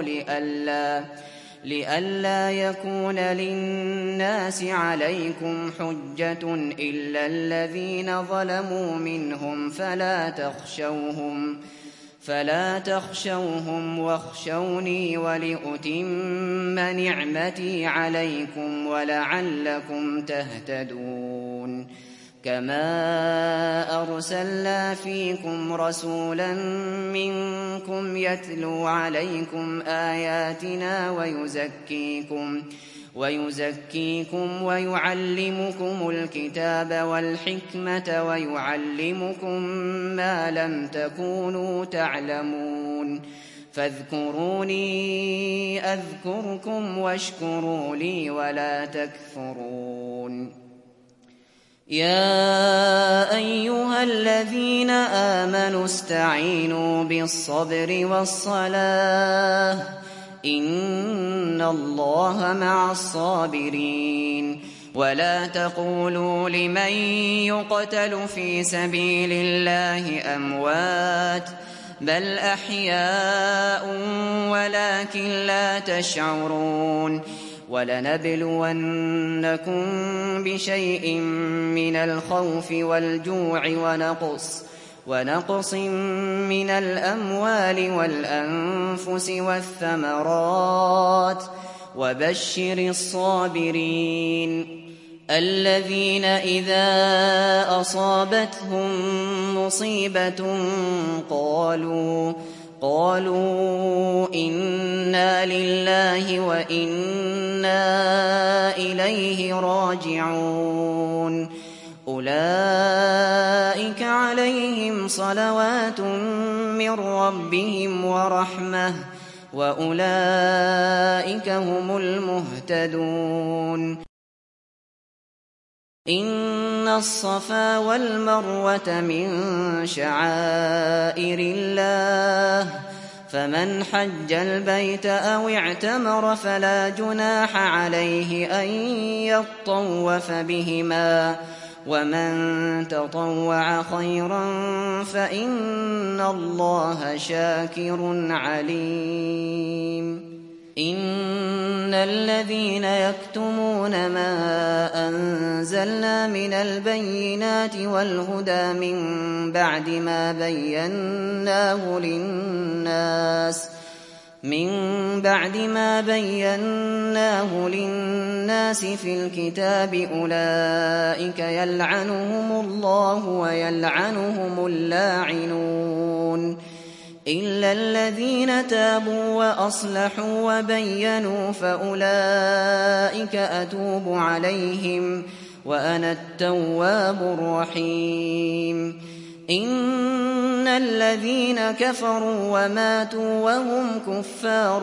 لئلا يكون للناس عليكم حجة إلا الذين ظلموا منهم فلا تخشوهم واخشوني ولأتم نعمتي عليكم ولعلكم تهتدون كما أرسلنا فيكم رسولا منكم يتلو عليكم آياتنا ويزكيكم ويعلمكم الكتاب والحكمة ويعلمكم ما لم تكونوا تعلمون فاذكروني أذكركم واشكروا لي ولا تكفرون يا أيها الذين آمنوا استعينوا بالصبر والصلاة إن الله مع الصابرين ولا تقولوا لمن يقتل في سبيل الله أموات بل أحياء ولكن لا تشعرون ولنبلونكم بشيء من الخوف والجوع ونقص من الأموال والأنفس والثمرات وبشر الصابرين الذين إذا أصابتهم مصيبة قالوا إنا لله وإنا إليه راجعون أولئك عليهم صلوات من ربهم ورحمة وأولئك هم المهتدون إن الصفا والمروة من شعائر الله فمن حج البيت أو اعتمر فلا جناح عليه أن يطوف بهما ومن تطوع خيرا فإن الله شاكر عليم إن الذين يكتمون ما أنزلنا من البينات والهدى من بعد ما بيناه للناس في الكتاب أولئك يلعنهم الله ويلعنهم اللاعنون إلا الذين تابوا وأصلحوا وبينوا فأولئك أتوب عليهم وأنا التواب الرحيم إن الذين كفروا وماتوا وهم كفار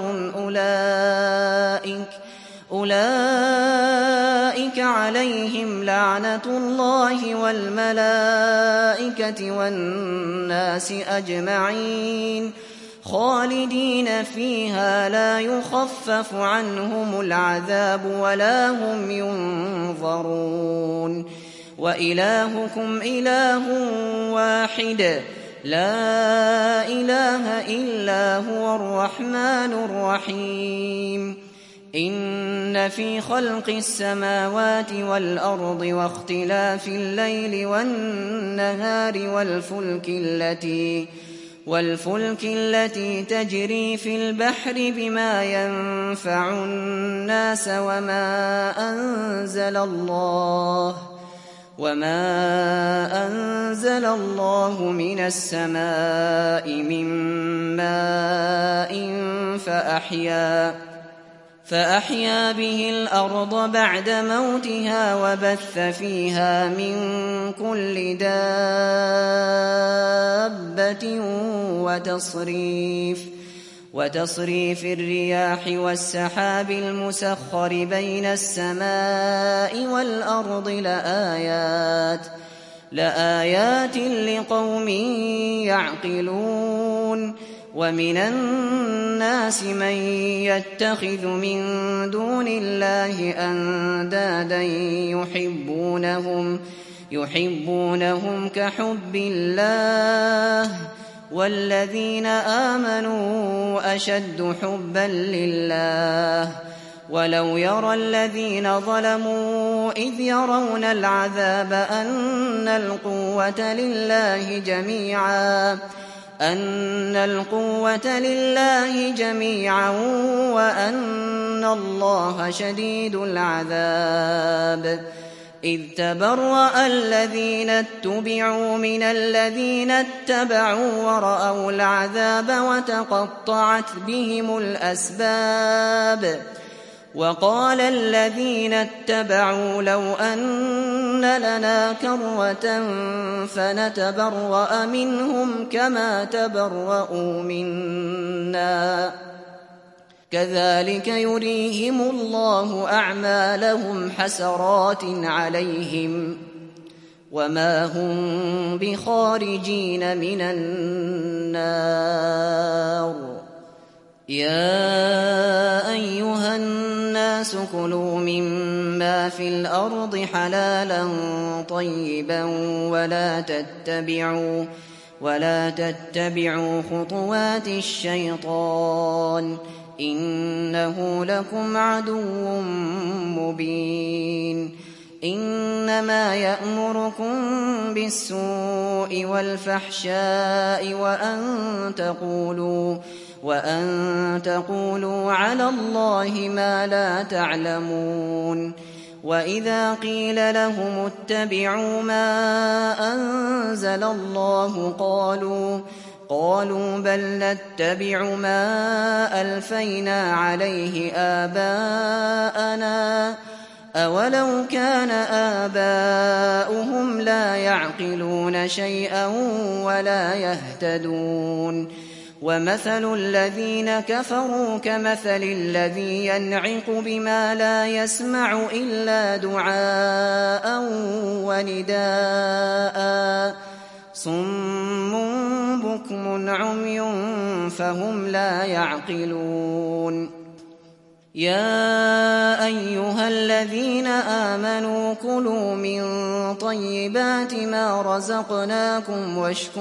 أولئك عليهم لعنة الله والملائكة والناس أجمعين خالدين فيها لا يخفف عنهم العذاب ولا هم ينظرون وإلهكم إله واحد لا إله إلا هو الرحمن الرحيم إن في خلق السماوات والأرض واختلاف الليل والنهار والفلك التي تجري في البحر بما ينفع الناس وما أنزل الله من السماء من ماء فأحيا به الأرض بعد موتها وبث فيها من كل دابة وتصريف الرياح والسحاب المسخر بين السماء والأرض لآيات لقوم يعقلون ومن الناس من يتخذ من دون الله أندادا يحبونهم كحب الله والذين آمنوا أشد حبا لله ولو يرى الذين ظلموا إذ يرون العذاب أن القوة لله جميعا وأن الله شديد العذاب إذ تبرأ الذين اتبعوا من الذين اتبعوا ورأوا العذاب وتقطعت بهم الأسباب وقال الذين اتبعوا لو أن لنا كرة فنتبرأ منهم كما تبرأوا منا كذلك يريهم الله أعمالهم حسرات عليهم وما هم بخارجين من النار يا أيها الناس كلوا مما في الأرض حلالا طيبا ولا تتبعوا خطوات الشيطان إنه لكم عدو مبين إنما يأمركم بالسوء والفحشاء وأن تقولوا على الله ما لا تعلمون وإذا قيل لهم اتبعوا ما أنزل الله قالوا بل نتبع ما ألفينا عليه آباءنا أولو كان آباؤهم لا يعقلون شيئا ولا يهتدون ومثل الذين كفروا كمثل الذي ينعق بما لا يسمع إلا دعاء ونداء صم بكم عمي فهم لا يعقلون يا أيها الذين آمنوا كلوا من طيبات ما رزقناكم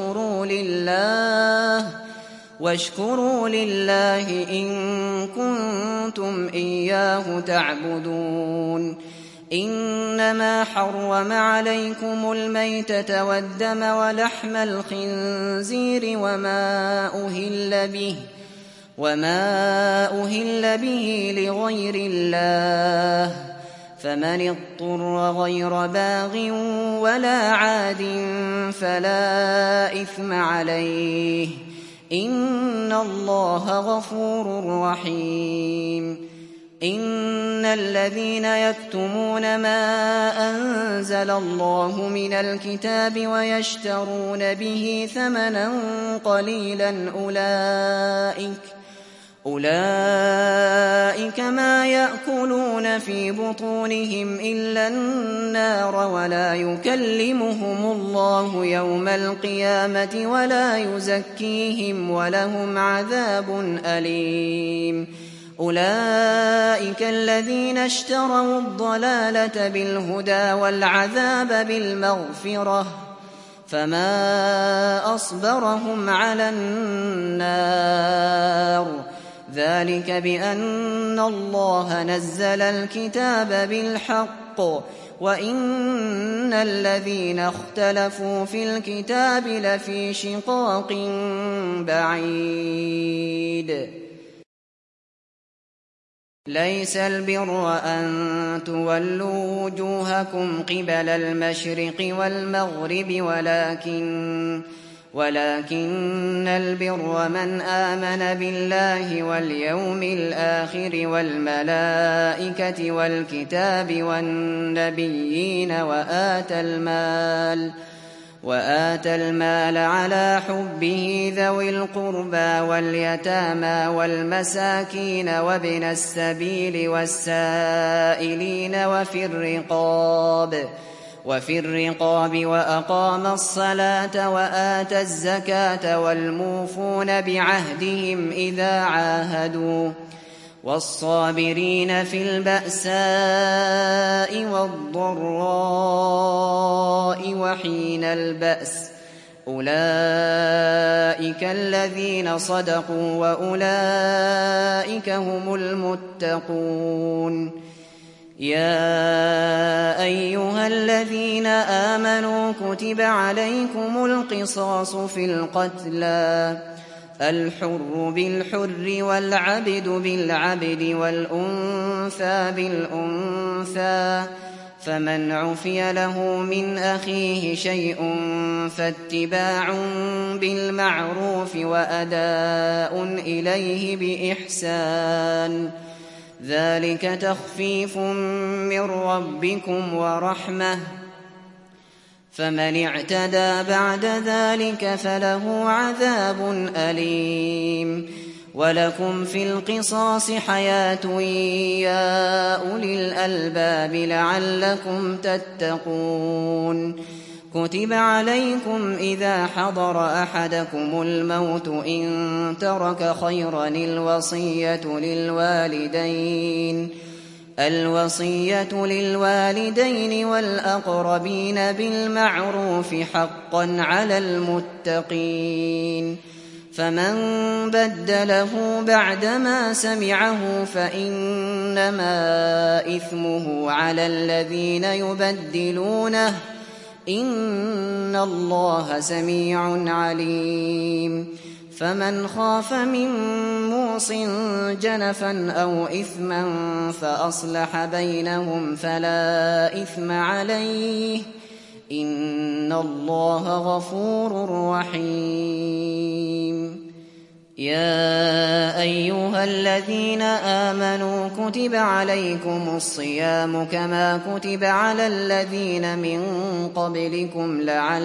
واشكروا لله إن كنتم إياه تعبدون إنما حرم عليكم الميتة والدم ولحم الخنزير وما أهل به لغير الله فمن اضطر غير باغ ولا عاد فلا إثم عليه إن الله غفور رحيم إن الذين يكتمون ما أنزل الله من الكتاب ويشترون به ثمنا قليلا أولئك ما يأكلون في بطونهم إلا النار ولا يكلمهم الله يوم القيامة ولا يزكيهم ولهم عذاب أليم أولئك الذين اشتروا الضلالة بالهدى والعذاب بالمغفرة فما أصبرهم على النار ذلك بأن الله نزل الكتاب بالحق وإن الذين اختلفوا في الكتاب لفي شقاق بعيد ليس البر أن تولوا وجوهكم قبل المشرق والمغرب ولكن البر من آمن بالله واليوم الآخر والملائكة والكتاب والنبيين وآتى المال على حبه ذوي القربى واليتامى والمساكين وابن السبيل والسائلين وفي الرقاب وأقام الصلاة وآتى الزكاة والموفون بعهدهم إذا عاهدوا والصابرين في البأساء والضراء وحين البأس أولئك الذين صدقوا وأولئك هم المتقون يا أيها الذين آمنوا كتب عليكم القصاص في القتلى الحر بالحر والعبد بالعبد والأنثى بالأنثى فمن عفي له من أخيه شيء فاتباع بالمعروف وأداء إليه بإحسان ذلك تخفيف من ربكم ورحمة فمن اعتدى بعد ذلك فله عذاب أليم ولكم في القصاص حياة يا أولي الألباب لعلكم تتقون كتب عليكم إذا حضر أحدكم الموت إن ترك خيرا الوصية للوالدين والأقربين بالمعروف حقا على المتقين فمن بدله بعدما سمعه فإنما إثمه على الذين يبدلونه إن الله سميع عليم فمن خاف من موص جنفا أو إثما فأصلح بينهم فلا إثم عليه إن الله غفور رحيم. يا أيها الذين آمنوا كتب عليكم الصيام كما كتب على الذين من قبلكم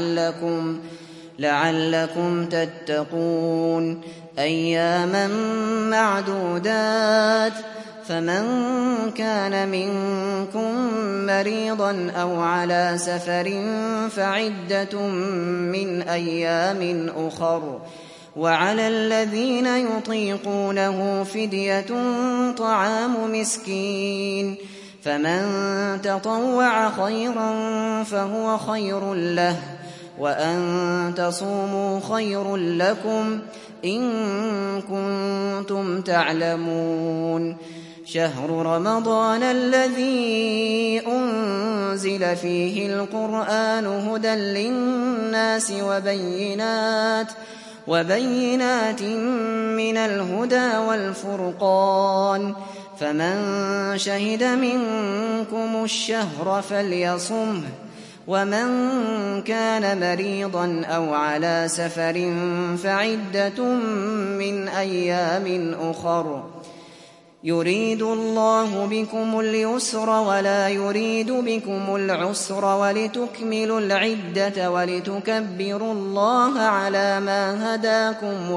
لعلكم تتقون أياما معدودات فمن كان منكم مريضا أو على سفر فعدة من أيام أخر وعلى الذين يطيقونه فدية طعام مسكين فمن تطوع خيرا فهو خير له وأن تصوموا خير لكم إن كنتم تعلمون. شهر رمضان الذي أنزل فيه القرآن هدى للناس وبينات من الهدى والفرقان فمن شهد منكم الشهر فليصمه ومن كان مريضا أو على سفر فعدة من أيام أخر يريد الله بكم اليسر ولا يريد بكم العسر ولتكملوا العدة ولتكبروا الله على ما هداكم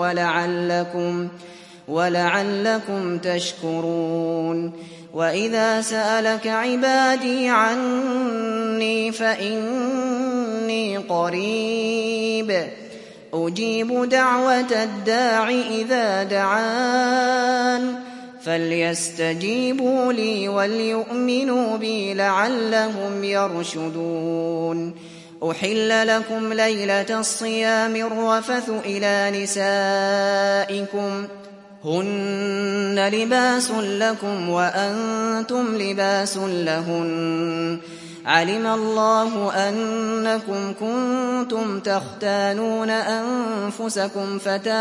ولعلكم تشكرون. وإذا سألك عبادي عني فإني قريب أجيب دعوة الداع إذا دعان فليستجيبوا لي وليؤمنوا بي لعلهم يرشدون. أحل لكم ليلة الصيام الرفث إلى نسائكم هن لباس لكم وأنتم لباس لهن علم الله أنكم كنتم تختانون أنفسكم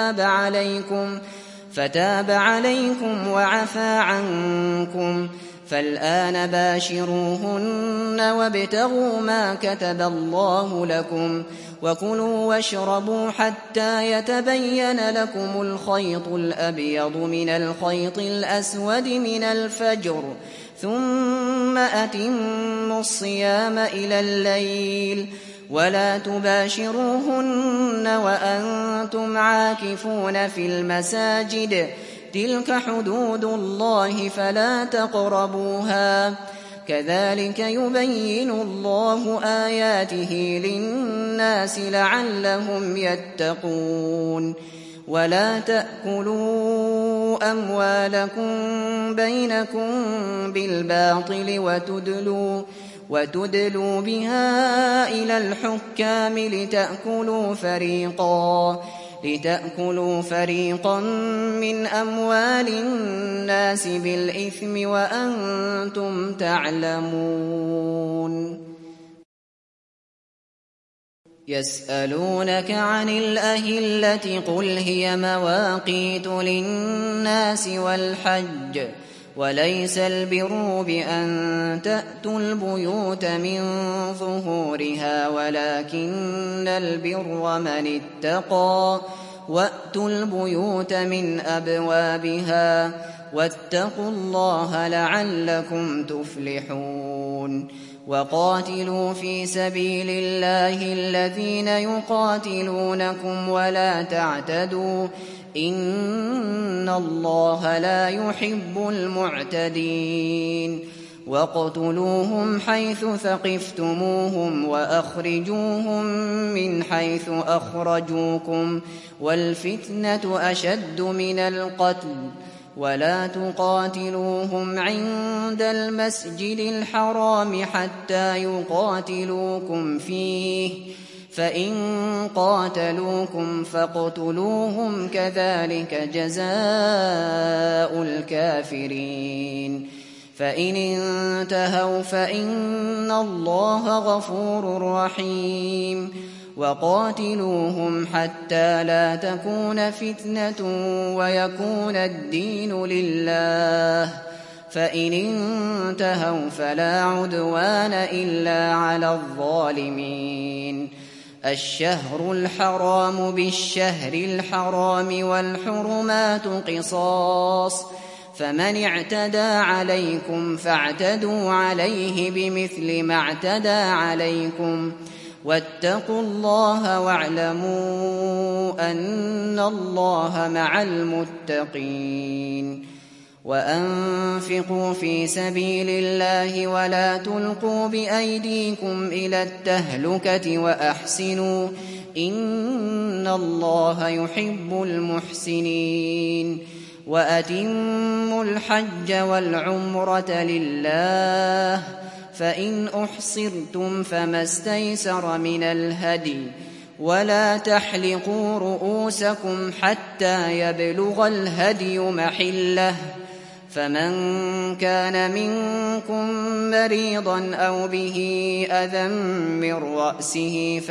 فتاب عليكم وعفى عنكم فالآن باشروهن وابتغوا ما كتب الله لكم وكلوا واشربوا حتى يتبين لكم الخيط الأبيض من الخيط الأسود من الفجر ثم أتموا الصيام إلى الليل ولا تباشروهن وأنتم عاكفون في المساجد تلك حدود الله فلا تقربوها كذلك يبين الله آياته للناس لعلهم يتقون. ولا تأكلوا أموالكم بينكم بالباطل وتدلوا بها إلى الحكام لتأكلوا فريقا من أموال الناس بالإثم وأنتم تعلمون. يسألونك عن الأهلة قل هي مواقيت للناس والحج وليس البر بأن تأتوا البيوت من ظهورها ولكن البر من اتقى وأتوا البيوت من أبوابها واتقوا الله لعلكم تفلحون. وقاتلوا في سبيل الله الذين يقاتلونكم ولا تعتدوا إن الله لا يحب المعتدين. واقتلوهم حيث ثقفتموهم وأخرجوهم من حيث أخرجوكم والفتنة أشد من القتل ولا تقاتلوهم عند المسجد الحرام حتى يقاتلوكم فيه فإن قاتلوكم فاقتلوهم كذلك جزاء الكافرين. فإن انتهوا فإن الله غفور رحيم. وقاتلوهم حتى لا تكون فتنة ويكون الدين لله، فإن انتهوا فلا عدوان إلا على الظالمين. الشهر الحرام بالشهر الحرام والحرمات قصاص، فمن اعتدى عليكم فاعتدوا عليه بمثل ما اعتدى عليكم، واتقوا الله واعلموا أن الله مع المتقين. وأنفقوا في سبيل الله ولا تلقوا بأيديكم إلى التهلكة وأحسنوا إن الله يحب المحسنين. وأتموا الحج والعمرة لله، فإن أحصرتم فما استيسر من الهدي، ولا تحلقوا رؤوسكم حتى يبلغ الهدي محله، فمن كان منكم مريضا أو به أذى من رأسه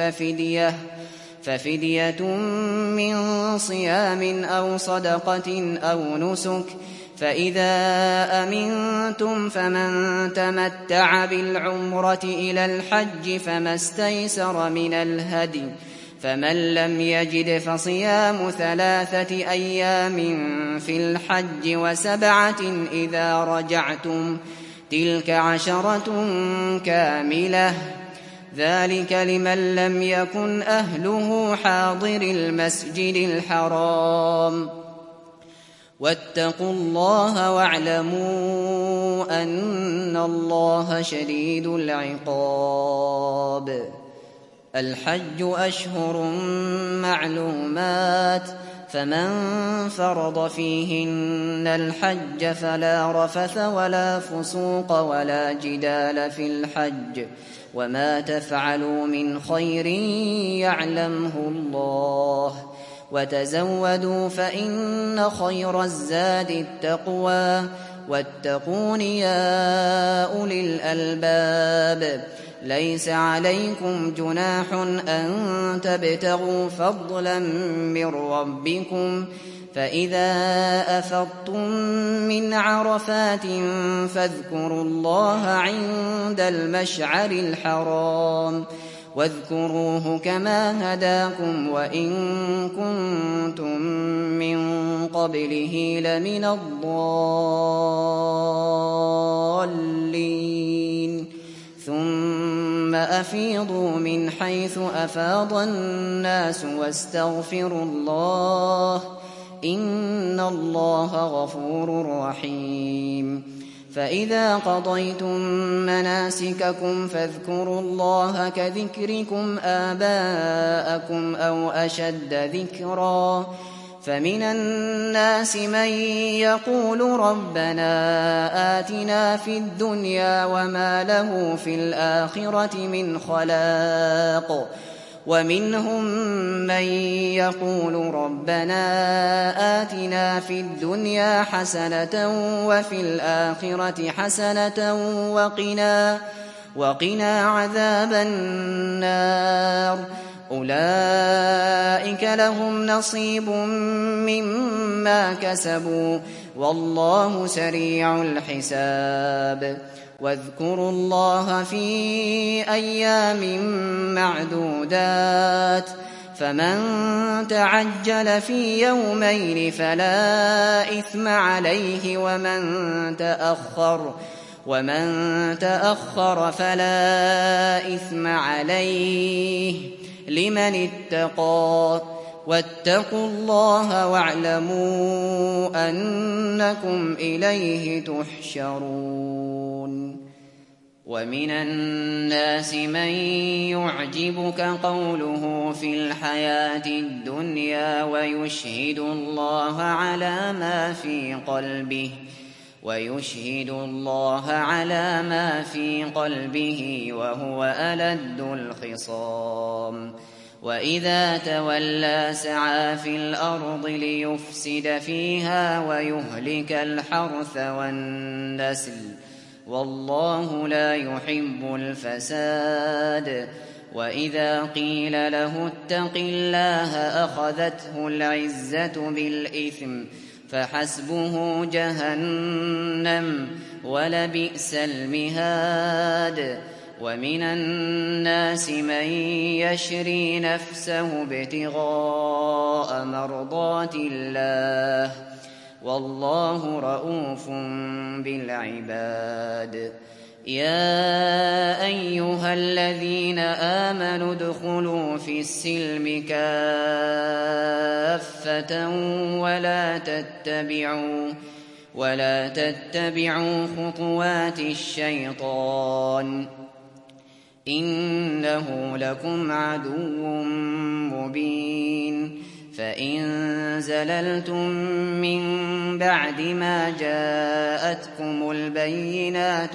ففدية من صيام أو صدقة أو نسك، فإذا أمنتم فمن تمتع بالعمرة إلى الحج فما استيسر من الهدي، فمن لم يجد فصيام 3 أيام في الحج و7 إذا رجعتم، تلك 10 كاملة، ذلك لمن لم يكن أهله حاضر المسجد الحرام. واتقوا الله واعلموا أن الله شديد العقاب. الحج أشهر معلومات، فمن فرض فيهن الحج فلا رفث ولا فسوق ولا جدال في الحج، وما تفعلوا من خير يعلمه الله، وتزودوا فإن خير الزاد التقوى، واتقون يا أولي الألباب. ليس عليكم جناح أن تبتغوا فضلا من ربكم، فإذا أفضتم من عرفات فاذكروا الله عند المشعر الحرام، واذكروه كما هداكم وإن كنتم من قبله لمن الضالين. ثم أفيضوا من حيث أفاض الناس واستغفروا الله إن الله غفور رحيم. فإذا قضيتم مناسككم فاذكروا الله كذكركم آباءكم أو أشد ذكرا، فمن الناس من يقول ربنا آتنا في الدنيا وما له في الآخرة من خلاق، ومنهم من يقول ربنا آتنا في الدنيا حسنة وفي الآخرة حسنة وقنا عذاب النار. أولئك لهم نصيب مما كسبوا والله سريع الحساب. واذكروا الله في أيام معدودات، فمن تعجل في يومين فلا إثم عليه، ومن تأخر فلا إثم عليه لمن اتقى. واتقوا الله واعلموا أنكم إليه تحشرون. ومن الناس من يعجبك قوله في الحياة الدنيا ويشهد الله على ما في قلبه وهو ألد الخصام. وإذا تولى سعى في الأرض ليفسد فيها ويهلك الحرث والنسل، والله لا يحب الفساد. وإذا قيل له اتق الله أخذته العزة بالإثم فحسبه جهنم ولبئس المهاد ومن الناس من يشري نفسه ابتغاء مرضات الله والله رءوف بالعباد يا أيها الذين آمنوا ادخلوا في السلم كافة ولا تتبعوا خطوات الشيطان إنه لكم عدو مبين فإن زللتم من بعد ما جاءتكم البينات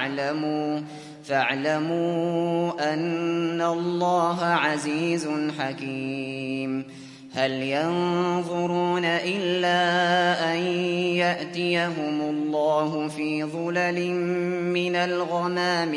فاعلموا أن الله عزيز حكيم هل ينظرون إلا أن يأتيهم الله في ظلل من الغمام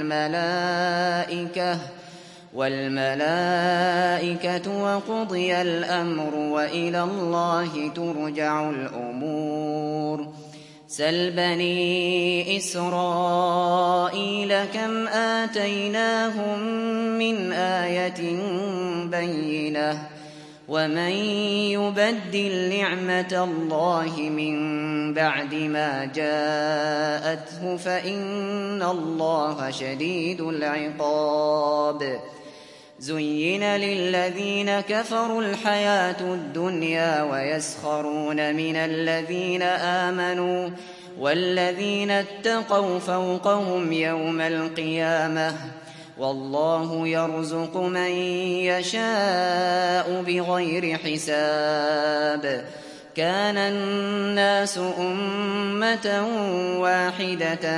والملائكة وقضي الأمر وإلى الله ترجع الأمور سل بني إسرائيل كم آتيناهم من آية بينة ومن يبدل نعمة الله من بعد ما جاءته فإن الله شديد العقاب زين للذين كفروا الحياة الدنيا ويسخرون من الذين آمنوا والذين اتقوا فوقهم يوم القيامة والله يرزق من يشاء بغير حساب كان الناس أمة واحدة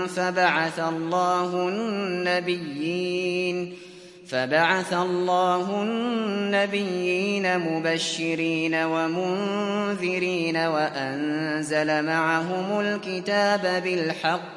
فبعث الله النبيين مبشرين ومنذرين وأنزل معهم الكتاب بالحق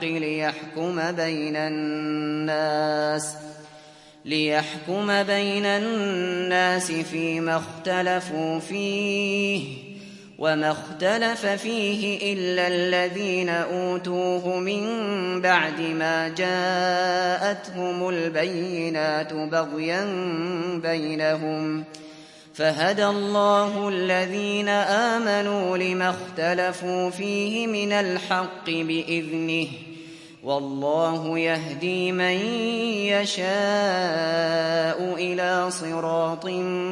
ليحكم بين الناس فيما اختلفوا فيه وما اختلف فيه إلا الذين أوتوه من بعد ما جاءتهم البينات بغيا بينهم فهدى الله الذين آمنوا لما اختلفوا فيه من الحق بإذنه والله يهدي من يشاء إلى صراط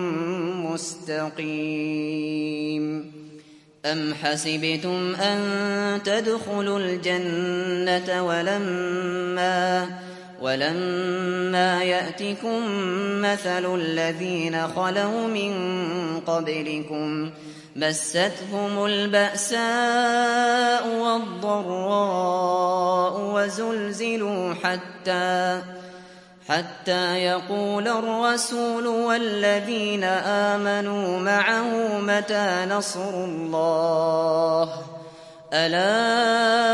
مستقيم أم حسبتم أن تدخلوا الجنة ولما يأتكم مثل الذين خلوا من قبلكم مستهم البأساء والضراء وزلزلوا حتى يقول الرسول والذين آمنوا معه متى نصر الله ألا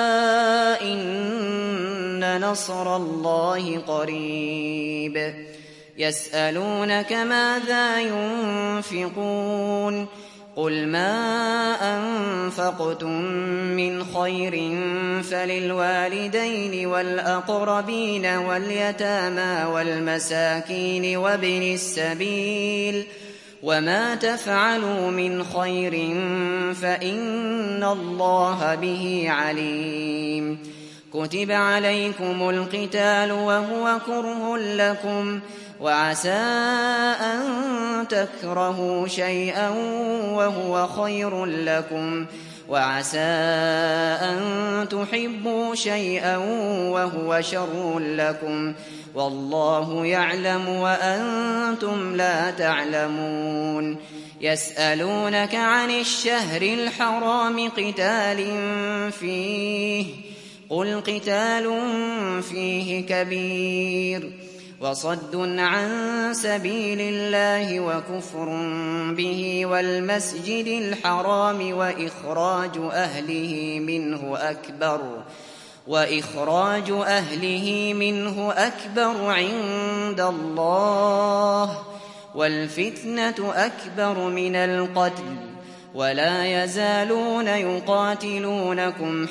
إن نصر الله قريب يسألونك ماذا ينفقون قل ما أنفقتم من خير فللوالدين والأقربين واليتامى والمساكين وابن السبيل وما تفعلوا من خير فإن الله به عليم كتب عليكم القتال وهو كره لكم وعسى أن تكرهوا شيئا وهو خير لكم وعسى أن تحبوا شيئا وهو شر لكم والله يعلم وأنتم لا تعلمون يسألونك عن الشهر الحرام قتال فيه قل قتال فيه كبير وصد عن سبيل الله وكفر به والمسجد الحرام وإخراج أهله منه أكبر وإخراج أهله منه أكبر عند الله والفتنة أكبر من القتل ولا يزالون يقاتلونكم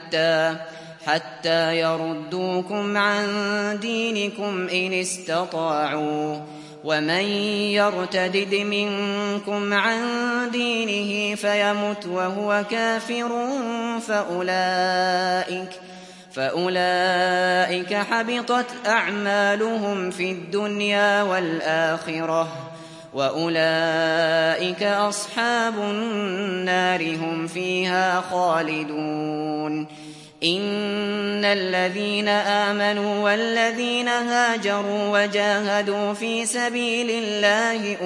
حتى يردوكم عن دينكم إن استطاعوا ومن يرتدد منكم عن دينه فيمت وهو كافر فأولئك حبطت أعمالهم في الدنيا والآخرة وأولئك أصحاب النار هم فيها خالدون إن الذين آمنوا والذين هاجروا وجاهدوا في سبيل الله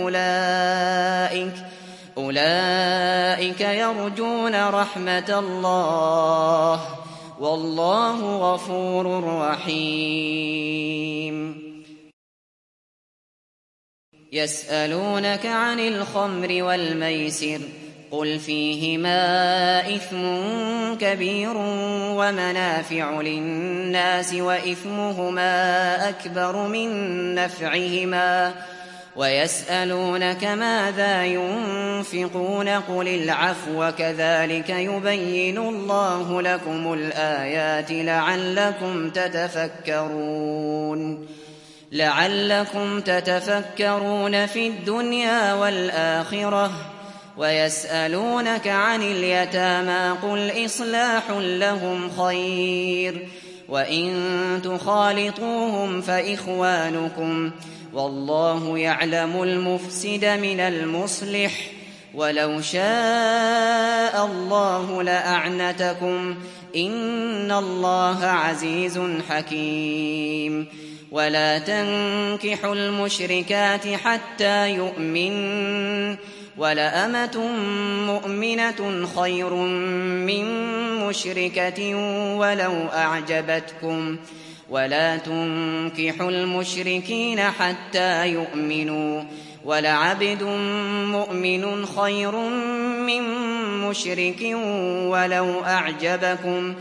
أولئك يرجون رحمة الله والله غفور رحيم يسألونك عن الخمر والميسر قل فيهما إثم كبير ومنافع للناس وإثمهما أكبر من نفعهما ويسألونك ماذا ينفقون قل العفو كذلك يبين الله لكم الآيات لعلكم تتفكرون في الدنيا والآخرة ويسألونك عن اليتامى قل إصلاح لهم خير وإن تخالطوهم فإخوانكم والله يعلم المفسد من المصلح ولو شاء الله لأعنتكم إن الله عزيز حكيم ولا تنكحوا المشركات حتى يؤمنن ولأمة مؤمنة خير من مشركة ولو أعجبتكم ولا تنكحوا المشركين حتى يؤمنوا ولعبد مؤمن خير من مشرك ولو أعجبكم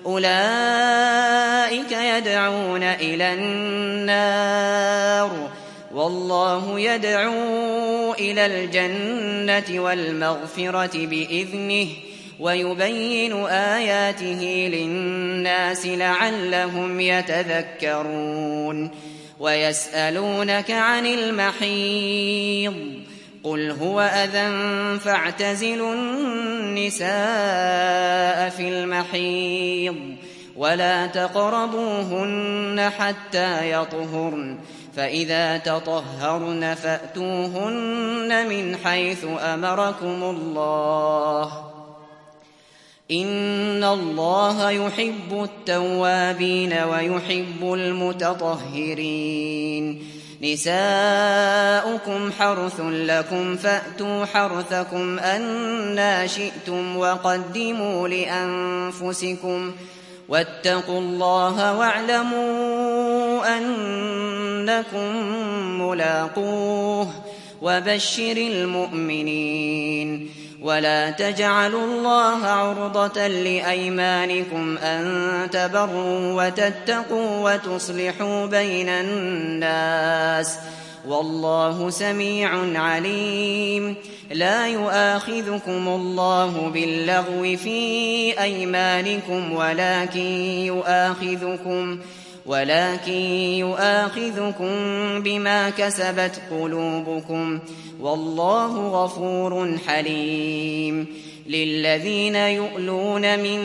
أولئك يدعون إلى النار والله يدعو إلى الجنة والمغفرة بإذنه ويبين آياته للناس لعلهم يتذكرون ويسألونك عن المحيض قل هو أذى فاعتزلوا النساء في المحيض ولا تقربوهن حتى يطهرن فإذا تطهرن فأتوهن من حيث أمركم الله إن الله يحب التوابين ويحب المتطهرين نساؤكم حرث لكم فأتوا حرثكم أنى شئتم وقدموا لأنفسكم واتقوا الله واعلموا أنكم ملاقوه وبشر المؤمنين ولا تجعلوا الله عرضة لأيمانكم أن تبروا وتتقوا وتصلحوا بين الناس والله سميع عليم لا يؤاخذكم الله باللغو في أيمانكم ولكن يؤاخذكم بما كسبت قلوبكم والله غفور حليم للذين يؤلون من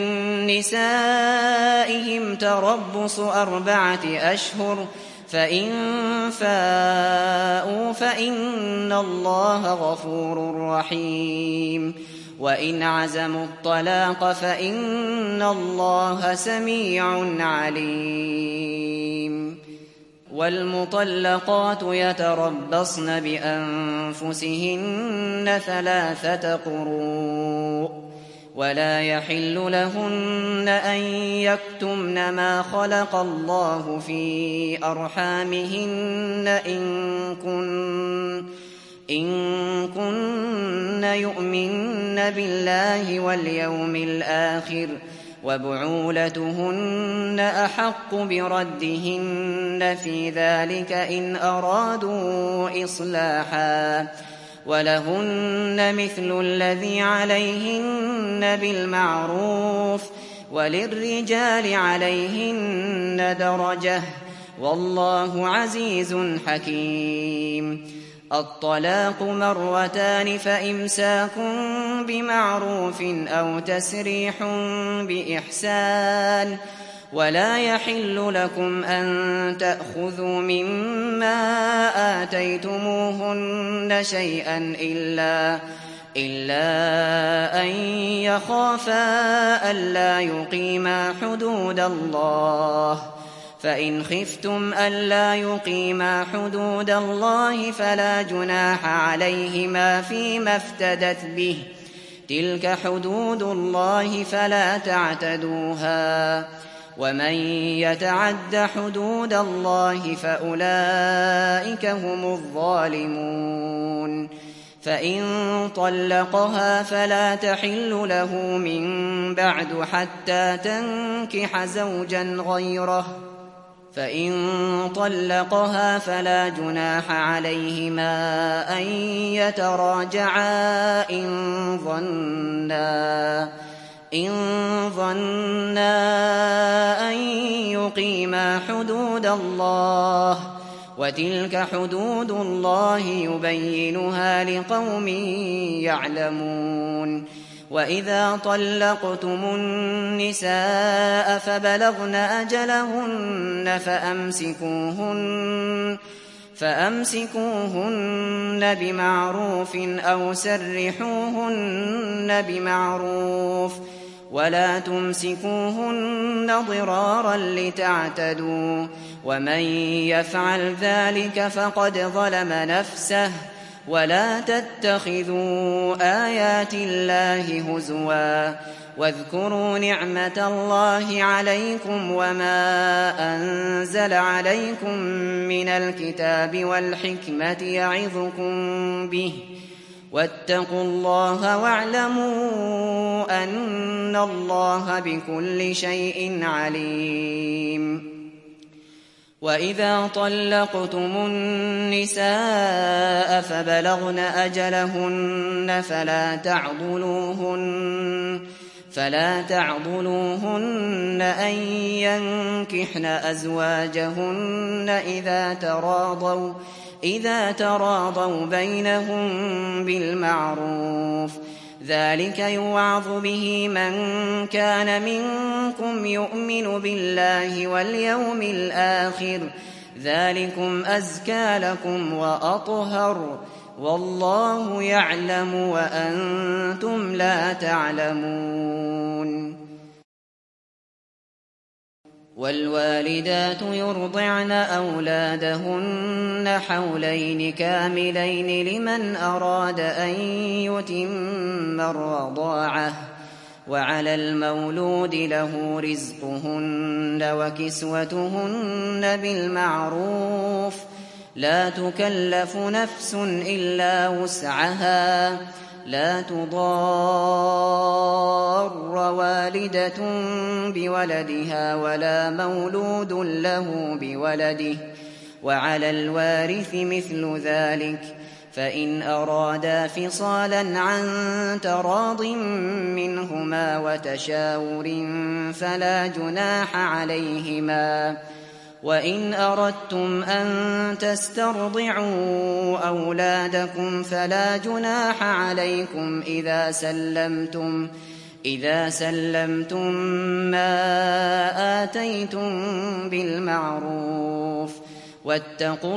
نسائهم تربص 4 أشهر فإن فاءوا فإن الله غفور رحيم وإن عزموا الطلاق فإن الله سميع عليم والمطلقات يتربصن بأنفسهن 3 قروء ولا يحل لهن أن يكتمن ما خلق الله في أرحامهن إن كن يؤمن بالله واليوم الآخر وبعولتهن أحق بردهن في ذلك إن أرادوا إصلاحا ولهن مثل الذي عليهن بالمعروف وللرجال عليهن درجة والله عزيز حكيم. الطلاق مرتان فإمساك بمعروف أو تسريح بإحسان ولا يحل لكم أن تأخذوا مما آتيتموهن شيئا إلا أن يخافا ألا يقيما حدود الله فإن خفتم ألا يقيما حدود الله فلا جناح عليهما فيما افتدت به تلك حدود الله فلا تعتدوها ومن يتعد حدود الله فأولئك هم الظالمون. فإن طلقها فلا تحل له من بعد حتى تنكح زوجا غيره فإن طلقها فلا جناح عليهما أن يتراجعا إن ظنا أن يقيما حدود الله وتلك حدود الله يبينها لقوم يعلمون. وإذا طلقتم النساء فبلغن أجلهن فأمسكوهن بمعروف أو سرحوهن بمعروف ولا تمسكوهن ضرارا لتعتدوا ومن يفعل ذلك فقد ظلم نفسه ولا تتخذوا آيات الله هزوا واذكروا نعمة الله عليكم وما أنزل عليكم من الكتاب والحكمة يعظكم به واتقوا الله واعلموا أن الله بكل شيء عليم. وإذا طلقتم النساء فبلغن أجلهن فلا تعضلوهن أن ينكحن أزواجهن إذا تراضوا بينهم بالمعروف ذلك يوعظ به من كان منكم يؤمن بالله واليوم الآخر ذلكم أزكى لكم وأطهر والله يعلم وأنتم لا تعلمون. والوالدات يرضعن أولادهن حولين كاملين لمن أراد أن يتم الرضاعة وعلى المولود له رزقهن وكسوتهن بالمعروف لا تكلف نفس إلا وسعها لا تضار والدة بولدها ولا مولود له بولده وعلى الوارث مثل ذلك فإن أرادا فصالا عن تراض منهما وتشاور فلا جناح عليهما. وإن أردتم أن تسترضعوا أولادكم فلا جناح عليكم إذا سلمتم ما آتيتم بالمعروف واتقوا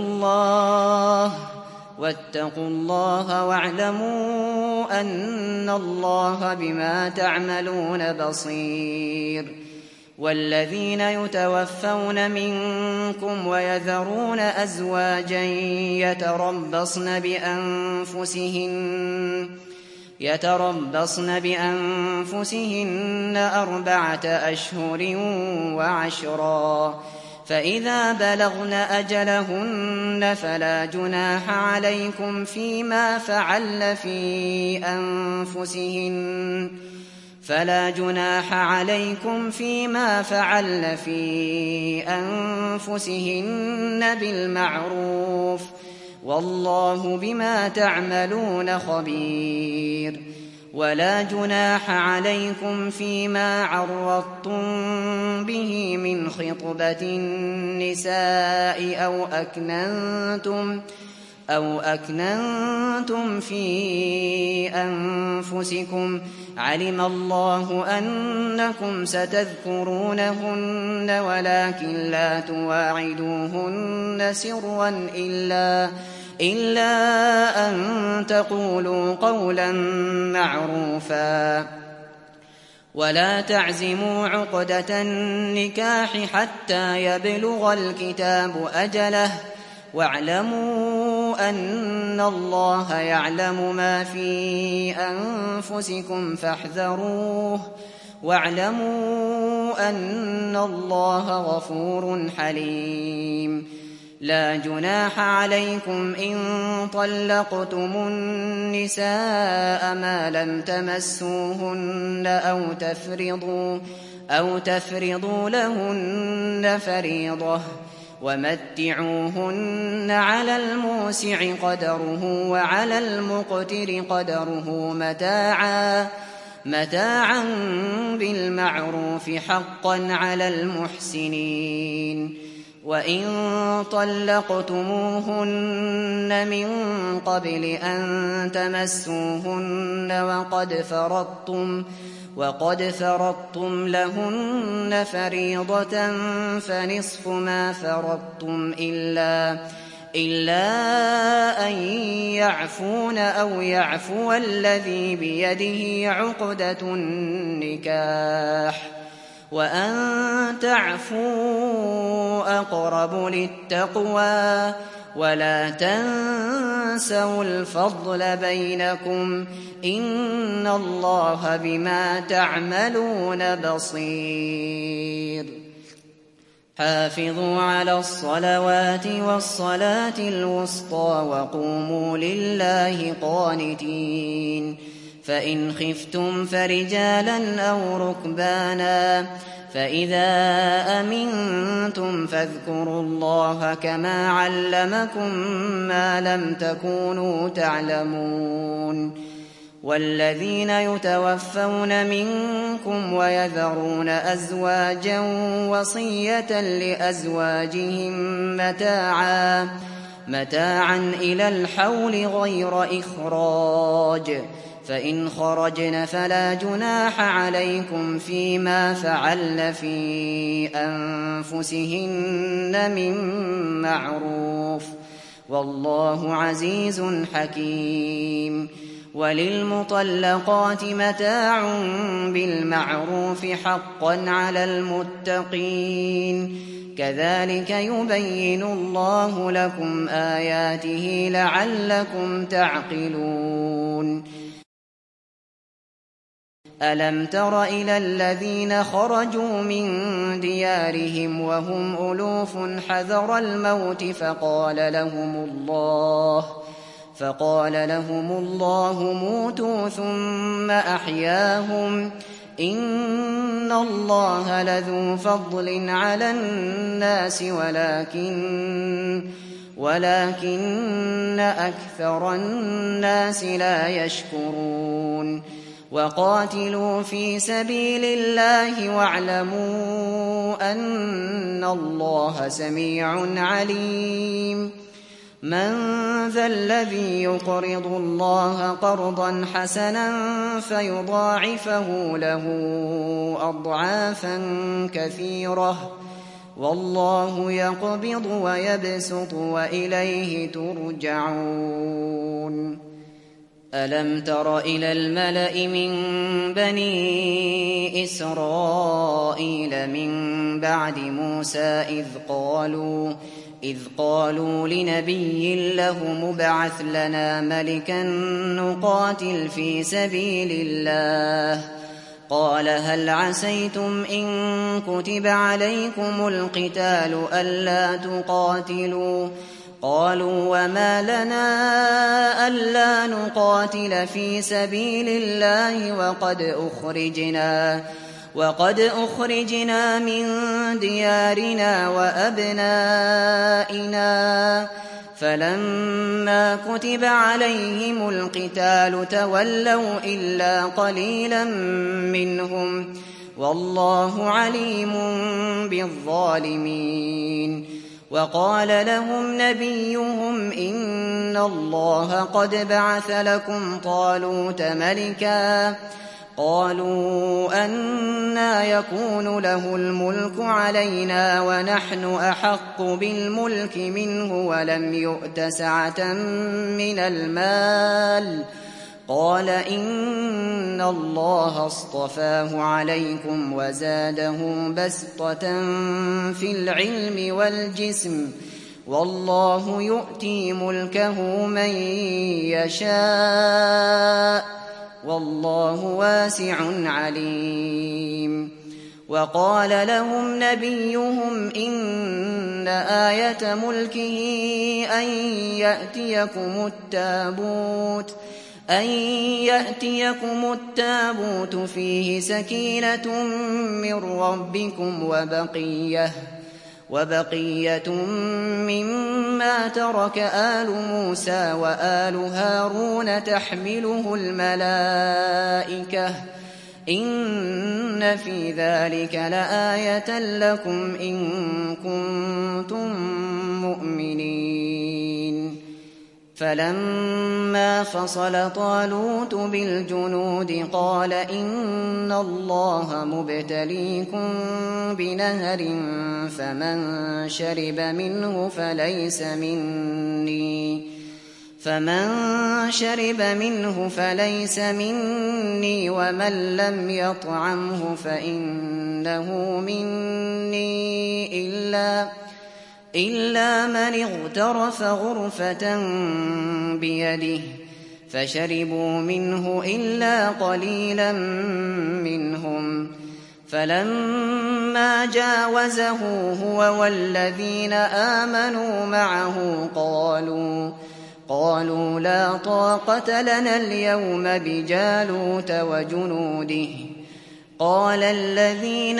الله واعلموا أن الله بما تعملون بصير. والذين يتوفون منكم ويذرون أزواجا يتربصن بأنفسهن 4 أشهر وعشرا فإذا بلغن أجلهن فلا جناح عليكم فيما فعلن فلا جناح عليكم فيما فعلن في أنفسهن بالمعروف والله بما تعملون خبير. ولا جناح عليكم فيما عرضتم به من خطبة النساء أو أكننتم في أنفسكم علم الله أنكم ستذكرونهن ولكن لا تواعدوهن سرا إلا أن تقولوا قولا معروفا ولا تعزموا عقدة النكاح حتى يبلغ الكتاب أجله واعلموا أن الله يعلم ما في أنفسكم فاحذروه واعلموا أن الله غفور حليم. لا جناح عليكم إن طلقتم النساء ما لم تمسوهن أو تفرضوا لهن فريضة ومتعوهن على الموسع قدره وعلى المقتر قدره متاعا بالمعروف حقا على المحسنين. وإن طلقتموهن من قبل أن تمسوهن وقد فرضتم لهن فريضة فنصف ما فرضتم إلا أن يعفون أو يعفو الذي بيده عقدة النكاح وأن تعفوا أقرب للتقوى ولا تنسوا الفضل بينكم إن الله بما تعملون بصير. حافظوا على الصلوات والصلاة الوسطى وقوموا لله قانتين. فإن خفتم فرجالا أو ركبانا فإذا أمنتم فاذكروا الله كما علمكم ما لم تكونوا تعلمون. والذين يتوفون منكم ويذرون أزواجا وصية لأزواجهم متاعا إلى الحول غير إخراج فإن خرجن فلا جناح عليكم فيما فعلن في أنفسهن من معروف والله عزيز حكيم. وللمطلقات متاع بالمعروف حقا على المتقين كذلك يبين الله لكم آياته لعلكم تعقلون. ألم تر إلى الذين خرجوا من ديارهم وهم ألوف حذر الموت فقال لهم الله موتوا ثم أحياهم إن الله لذو فضل على الناس ولكن أكثر الناس لا يشكرون. وقاتلوا في سبيل الله واعلموا أن الله سميع عليم. من ذا الذي يقرض الله قرضا حسنا فيضاعفه له أضعافا كثيرة والله يقبض ويبسط وإليه ترجعون. ألم تر إلى الملأ من بني إسرائيل من بعد موسى إذ قالوا لنبي له مبعث لنا ملكا نقاتل في سبيل الله قال هل عسيتم إن كتب عليكم القتال ألا تقاتلوا قالوا وما لنا ألا نقاتل في سبيل الله وقد أخرجنا من ديارنا وأبنائنا فلما كتب عليهم القتال تولوا إلا قليلا منهم والله عليم بالظالمين. وقال لهم نبيهم إن الله قد بعث لكم طالوت ملكا قالوا أنى يكون له الملك علينا ونحن أحق بالملك منه ولم يؤت سعة من المال قال إن الله اصطفاه عليكم وزاده بسطة في العلم والجسم والله يؤتي ملكه من يشاء والله واسع عليم. وقال لهم نبيهم إن آية ملكه أن يأتيكم التابوت فيه سكينة من ربكم وبقية مما ترك آل موسى وآل هارون تحمله الملائكة إن في ذلك لآية لكم إن كنتم مؤمنين. فلما فصل طالوت بالجنود قال إن الله مبتليكم بنهر فمن شرب منه فليس مني ومن لم يطعمه فإنه مني إلا من اغترف غرفة بيده فشربوا منه إلا قليلا منهم فلما جاوزه هو والذين آمنوا معه قالوا لا طاقة لنا اليوم بجالوت وجنوده قال الذين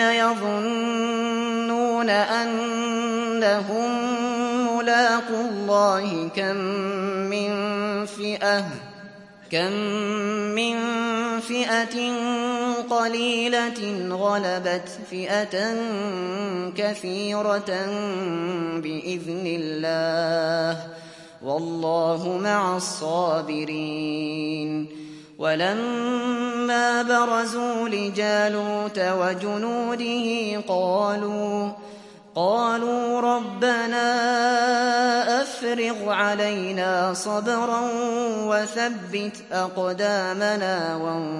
يظنون أنهم ملاقو الله كم من فئة قليلة غلبت فئة كثيرة بإذن الله والله مع الصابرين. ولما برزوا لجالوت وجنوده قالوا ربنا أفرغ علينا صبرا وثبت أقدامنا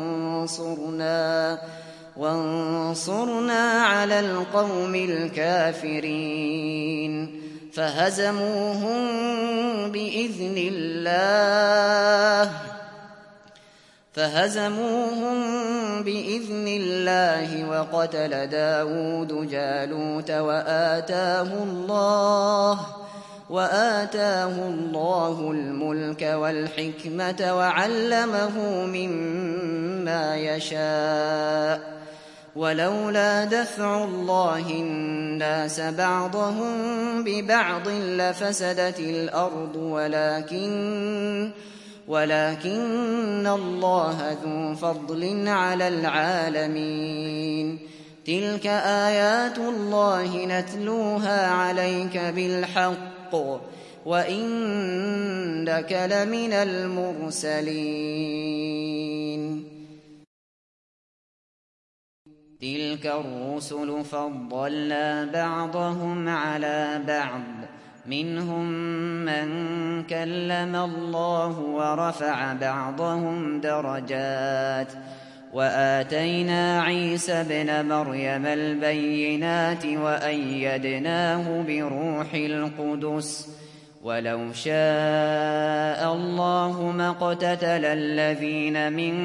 وانصرنا على القوم الكافرين. فهزموهم بإذن الله وقتل داود جالوت وآتاه الله الملك والحكمة وعلمه مما يشاء ولولا دفع الله الناس بعضهم ببعض لفسدت الأرض ولكن الله ذو فضل على العالمين. تلك آيات الله نتلوها عليك بالحق وإنك لمن المرسلين. تلك الرسل فضلنا بعضهم على بعض منهم من كلم الله ورفع بعضهم درجات وآتينا عيسى ابن مريم البينات وأيدناه بروح القدس ولو شاء الله ما اقتتل الذين من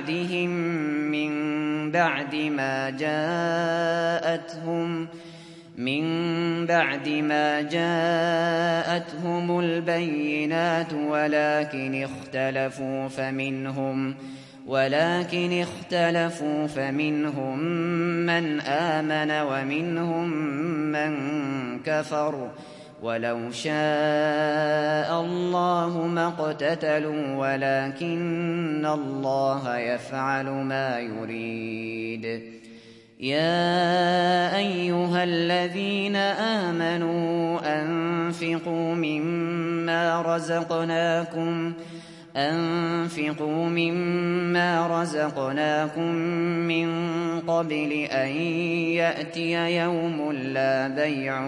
بعدهم من بعد ما من بعد ما جاءتهم البينات ولكن اختلفوا فمنهم من آمن ومنهم من كفر ولو شاء الله ما اقتتلوا ولكن الله يفعل ما يريد. يا أيها الذين آمنوا أنفقوا مما رزقناكم من قبل أن يأتي يوم لا بيع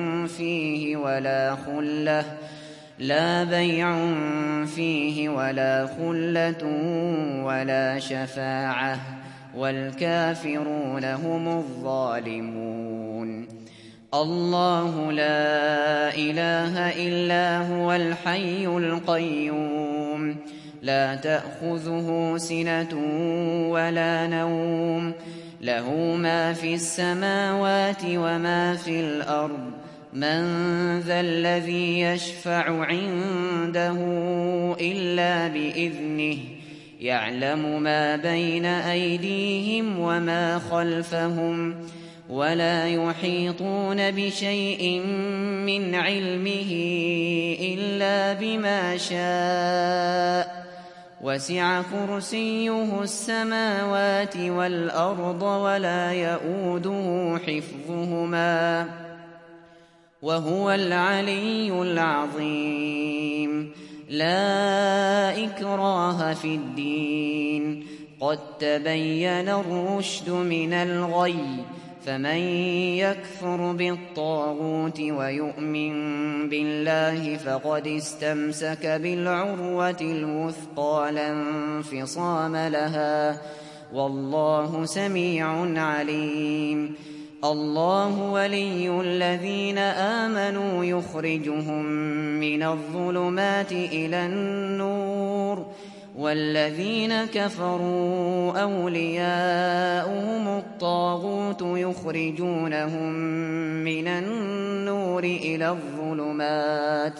فيه ولا خلة ولا شفاعة والكافرون هم الظالمون. الله لا إله إلا هو الحي القيوم لا تأخذه سنة ولا نوم له ما في السماوات وما في الأرض من ذا الذي يشفع عنده إلا بإذنه يعلم ما بين أيديهم وما خلفهم ولا يحيطون بشيء من علمه إلا بما شاء وسع كرسيه السماوات والأرض ولا يؤوده حفظهما وهو العلي العظيم. لا إكراه في الدين قد تبين الرشد من الغي فمن يكفر بالطاغوت ويؤمن بالله فقد استمسك بالعروة الوثقى لا انفصام لها والله سميع عليم. الله ولي الذين آمنوا يخرجهم من الظلمات إلى النور والذين كفروا أولياؤهم الطاغوت يخرجونهم من النور إلى الظلمات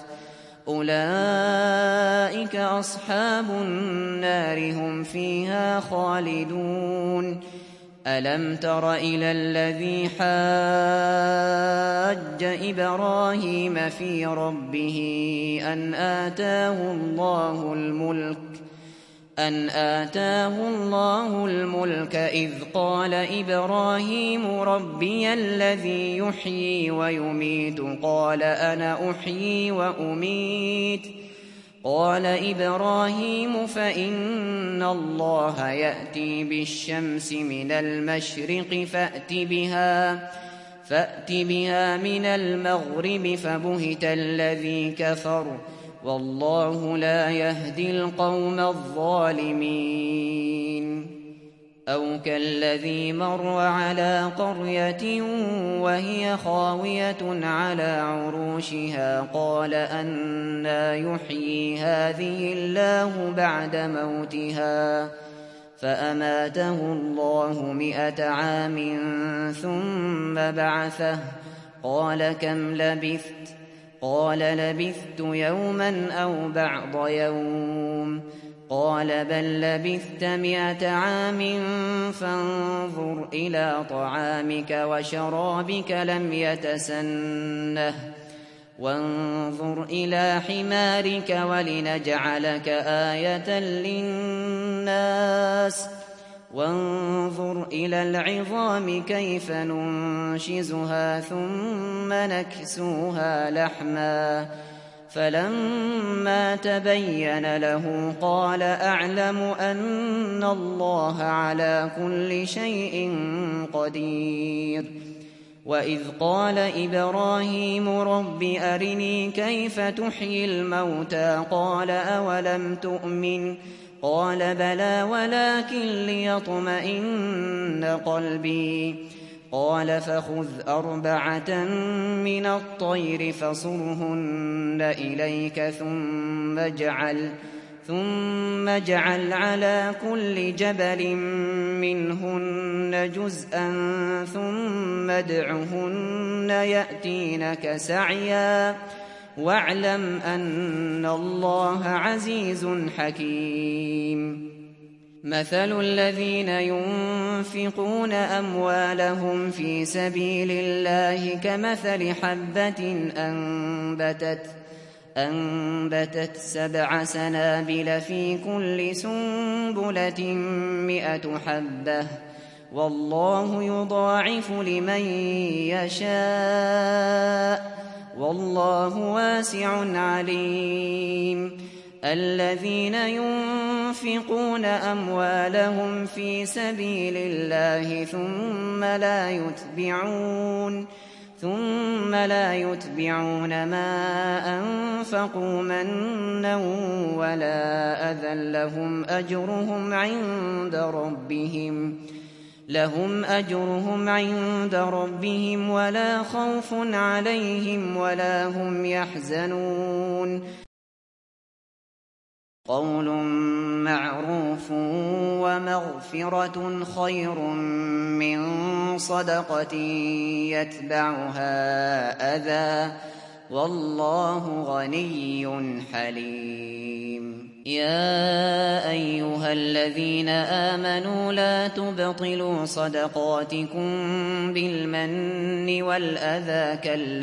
أولئك أصحاب النار هم فيها خالدون. ألم تر إلى الذي حاج إبراهيم في ربه أن آتاه الله الملك إذ قال إبراهيم ربي الذي يحيي ويميت قال أنا أحيي وأميت قال إبراهيم فإن الله يأتي بالشمس من المشرق فأت بها من المغرب فبهت الذي كفر والله لا يهدي القوم الظالمين. أو كالذي مر على قرية وهي خاوية على عروشها قال أنى يحيي هذه الله بعد موتها فأماته الله 100 عام ثم بعثه قال كم لبثت قال لبثت يوما أو بعض يوم قال بل لبثت 100 عام فانظر إلى طعامك وشرابك لم يتسنه وانظر إلى حمارك ولنجعلك آية للناس وانظر إلى العظام كيف ننشزها ثم نكسوها لحما فلما تبين له قال أعلم أن الله على كل شيء قدير. وإذ قال إبراهيم رب أرني كيف تحيي الموتى قال أولم تؤمن قال بلى ولكن ليطمئن قلبي قال فخذ 4 من الطير فصرهن إليك ثم اجعل على كل جبل منهن جزءا ثم ادعهن يأتينك سعيا واعلم أن الله عزيز حكيم. مثل الذين ينفقون أموالهم في سبيل الله كمثل حبة أنبتت 7 سنابل في كل سنبلة 100 حبة والله يضاعف لمن يشاء والله واسع عليم. الذين ينفقون أموالهم في سبيل الله ثم لا يتبعون ما أنفقوا منا ولا أذى لهم أجرهم عند ربهم ولا خوف عليهم ولا هم يحزنون. قول معروف ومغفرة خير من صدقة يتبعها أذى والله غني حليم. يا أيها الذين آمنوا لا تبطلوا صدقاتكم بالمن والأذى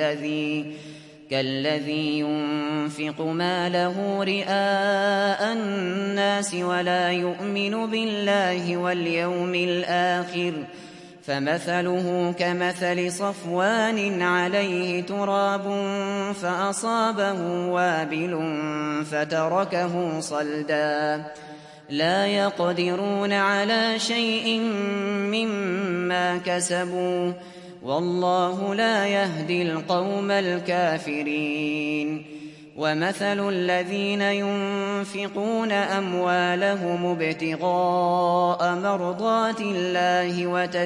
كالذي ينفق ماله رئاء الناس ولا يؤمن بالله واليوم الآخر فمثله كمثل صفوان عليه تراب فأصابه وابل فتركه صلدا لا يقدرون على شيء مما كسبوا والله لا يهدي القوم الكافرين. ومثل الذين ينفقون أموالهم ابتغاء مرضات الله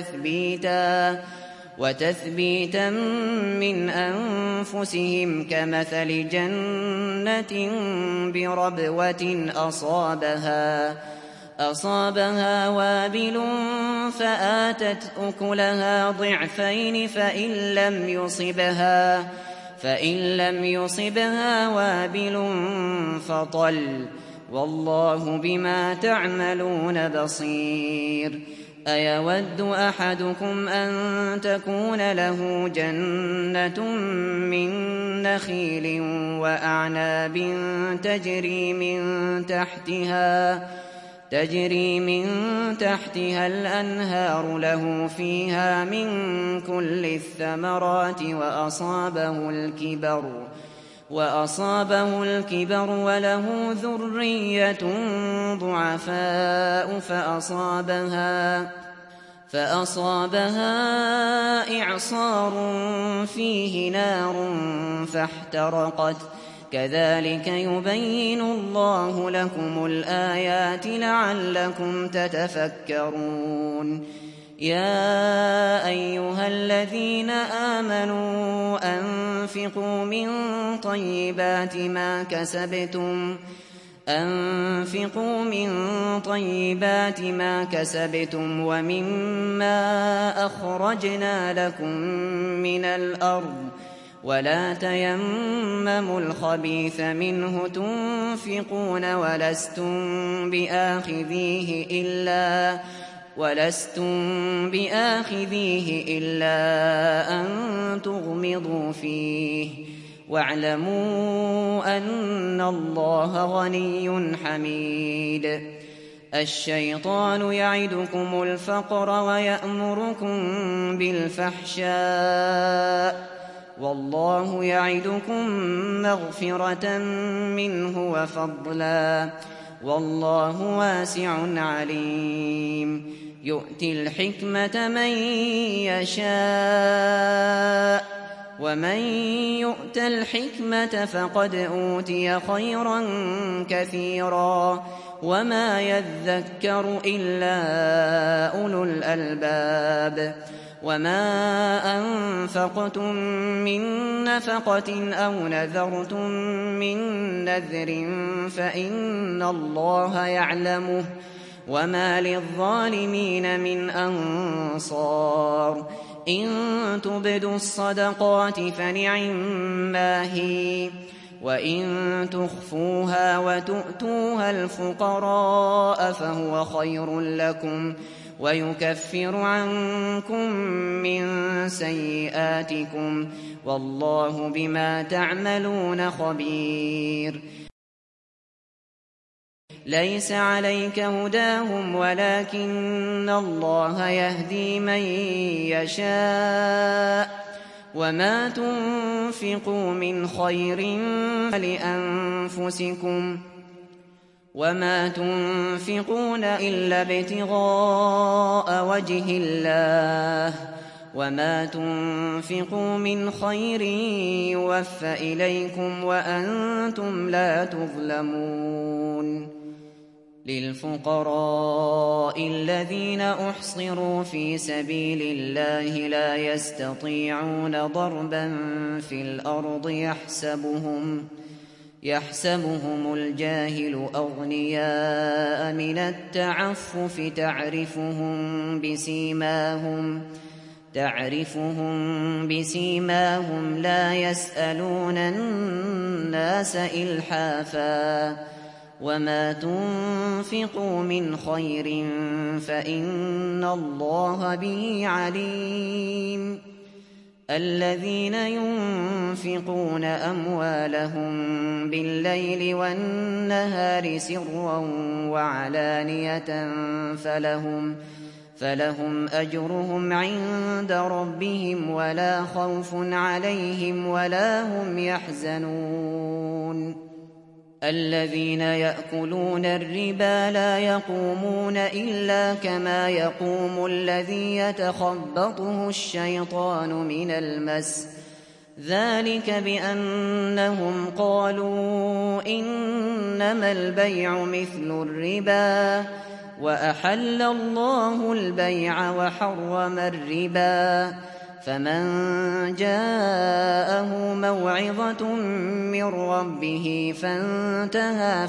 وتثبيتا من أنفسهم كمثل جنة بربوة أصابها وابل فآتت أكلها ضعفين فإن لم يصبها وابل فطل والله بما تعملون بصير. أيود أحدكم أن تكون له جنة من نخيل وأعناب تجري من تحتها الأنهار له فيها من كل الثمرات وأصابه الكبر وله ذرية ضعفاء فأصابها إعصار فيه نار فاحترقت كذلك يبين الله لكم الآيات لعلكم تتفكرون. يا أيها الذين آمنوا أنفقوا من طيبات ما كسبتم ومما أخرجنا لكم من الأرض ولا تيمموا الخبيث منه تنفقون ولستم بآخذيه إلا أن تغمضوا فيه واعلموا أن الله غني حميد. الشيطان يعدكم الفقر ويأمركم بالفحشاء والله يعدكم مغفرة منه وفضلا والله واسع عليم. يؤتي الحكمة من يشاء ومن يؤت الحكمة فقد أوتي خيرا كثيرا وما يذكر إلا أولو الألباب. وما أنفقتم من نفقة أو نذرتم من نذر فإن الله يعلمه وما للظالمين من أنصار إن تبدوا الصدقات فنعما هي وإن تخفوها وتؤتوها الفقراء فهو خير لكم ويكفر عنكم من سيئاتكم والله بما تعملون خبير ليس عليك هداهم ولكن الله يهدي من يشاء وما تنفقوا من خير لأنفسكم وما تنفقون إلا ابتغاء وجه الله وما تنفقوا من خير يوفى إليكم وأنتم لا تظلمون للفقراء الذين أحصروا في سبيل الله لا يستطيعون ضربا في الأرض يحسبهم الجاهل أغنياء من التعفف تعرفهم بسيماهم لا يسألون الناس إلحافا وما تنفقوا من خير فإن الله به عليم الذين ينفقون أموالهم بالليل والنهار سرا وعلانية فلهم أجرهم عند ربهم ولا خوف عليهم ولا هم يحزنون الذين يأكلون الربا لا يقومون إلا كما يقوم الذي يتخبطه الشيطان من المس ذلك بأنهم قالوا إنما البيع مثل الربا وأحل الله البيع وحرم الربا فمن جاءه موعظة من ربه فانتهى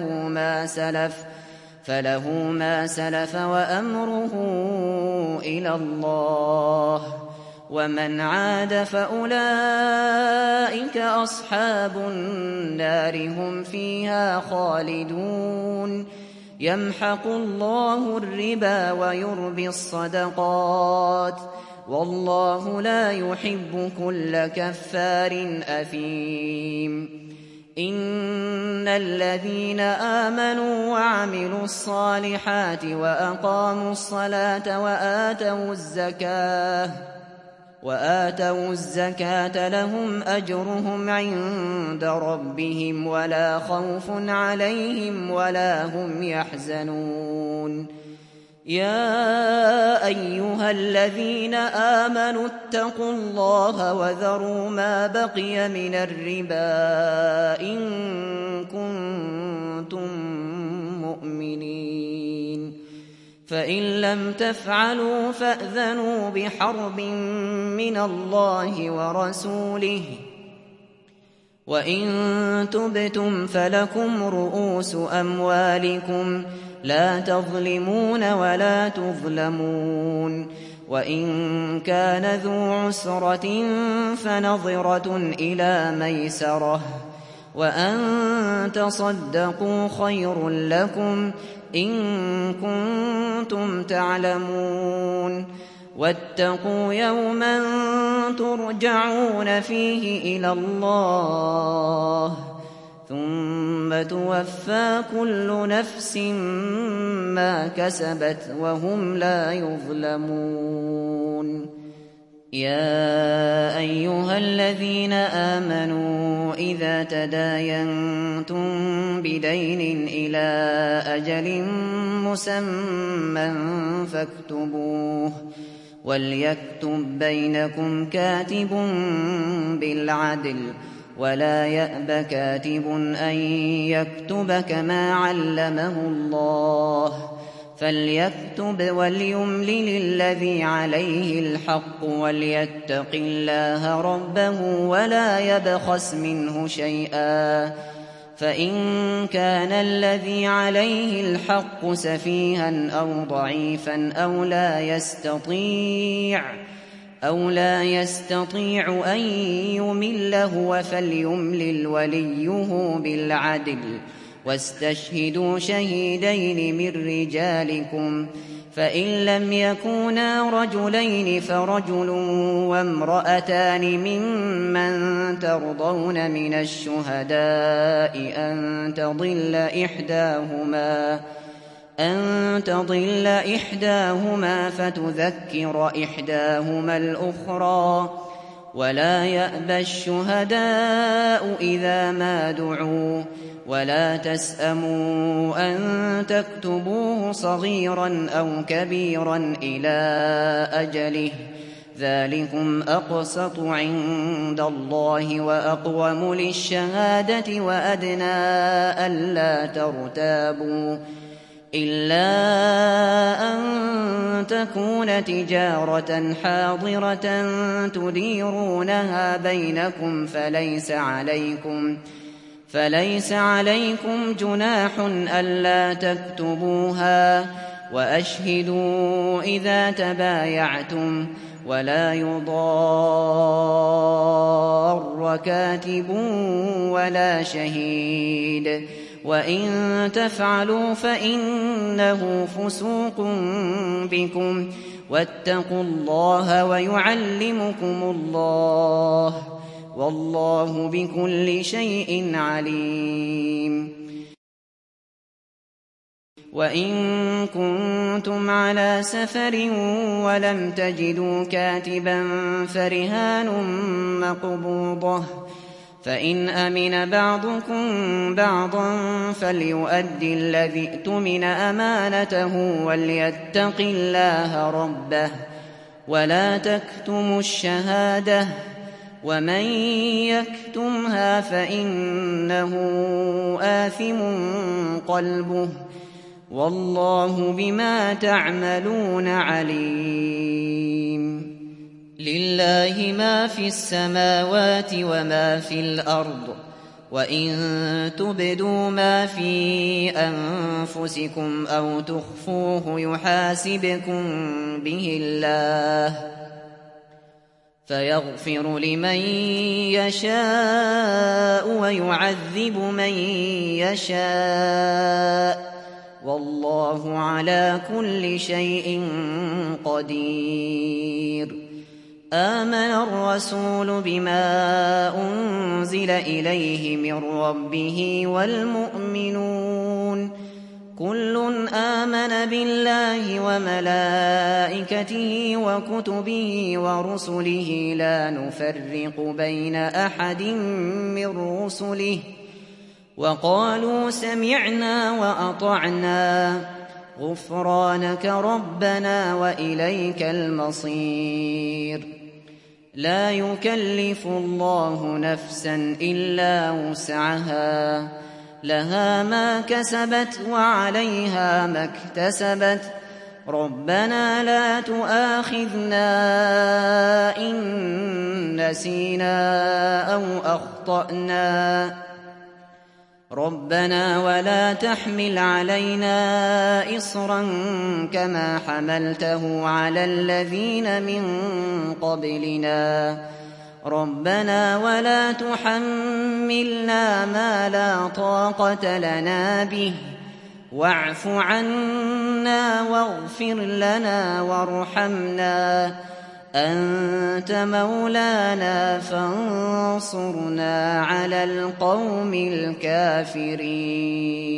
فله ما سلف وأمره إلى الله ومن عاد فأولئك أصحاب النار هم فيها خالدون يمحق الله الربا ويربي الصدقات والله لا يحب كل كفار أثيم إن الذين آمنوا وعملوا الصالحات وأقاموا الصلاة وآتوا الزكاة لهم أجرهم عند ربهم ولا خوف عليهم ولا هم يحزنون يا أيها الذين آمنوا اتقوا الله وذروا ما بقي من الربا إن كنتم مؤمنين فإن لم تفعلوا فأذنوا بحرب من الله ورسوله وإن تبتم فلكم رؤوس أموالكم لا تظلمون ولا تظلمون وإن كان ذو عسرة فنظرة إلى ميسرة وأن تصدقوا خير لكم إن كنتم تعلمون واتقوا يوما ترجعون فيه إلى الله ثم توفى كل نفس ما كسبت وهم لا يظلمون يا أيها الذين آمنوا إذا تداينتم بدين إلى أجل مسمى فاكتبوه وليكتب بينكم كاتب بالعدل ولا يأب كاتب أن يكتب كما علمه الله فليكتب وليملل الذي عليه الحق وليتق الله ربه ولا يبخس منه شيئا، فإن كان الذي عليه الحق سفيها أو ضعيفا أو لا يستطيع أن يمل هو فليملل وليه بالعدل، واستشهدوا شهيدين من رجالكم، فإن لم يكونا رجلين فرجل وامرأتان ممن ترضون من الشهداء أن تضل إحداهما فتذكر إحداهما الأخرى، ولا يأبى الشهداء إذا ما دعوا، ولا تسأموا أن تكتبوه صغيرا أو كبيرا إلى أجله، ذلكم أقسط عند الله وأقوم للشهادة وأدنى ألا ترتابوا، إلا أن تكون تجارة حاضرة تديرونها بينكم فليس عليكم جناح ألا تكتبوها، وأشهدوا إذا تبايعتم، ولا يضار كاتب ولا شهيد، وإن تفعلوا فإنه فسوق بكم، واتقوا الله ويعلمكم الله، والله بكل شيء عليم. وإن كنتم على سفر ولم تجدوا كاتبا فرهان مقبوضة، فإن أمن بعضكم بعضا فليؤدي الذي اؤتمن أمانته وليتق الله ربه، ولا تكتموا الشهادة، ومن يكتمها فإنه آثم قلبه، والله بما تعملون عليم. لله ما في السماوات وما في الأرض، وإن تبدوا ما في أنفسكم أو تخفوه يحاسبكم به الله، فيغفر لمن يشاء ويعذب من يشاء، والله على كل شيء قدير. آمن الرسول بما أنزل إليه من ربه والمؤمنون كل آمن بالله وملائكته وكتبه ورسله لا نفرق بين أحد من رسله، وقالوا سمعنا وأطعنا غفرانك ربنا وإليك المصير. لا يكلف الله نفسا إلا وسعها، لها ما كسبت وعليها ما اكتسبت، ربنا لا تؤاخذنا إن نسينا أو أخطأنا، ربنا ولا تحمل علينا إصرا كما حملته على الذين من قبلنا، ربنا ولا تحملنا ما لا طاقة لنا به، واعف عنا واغفر لنا وارحمنا، أنت مولانا فانصرنا على القوم الكافرين.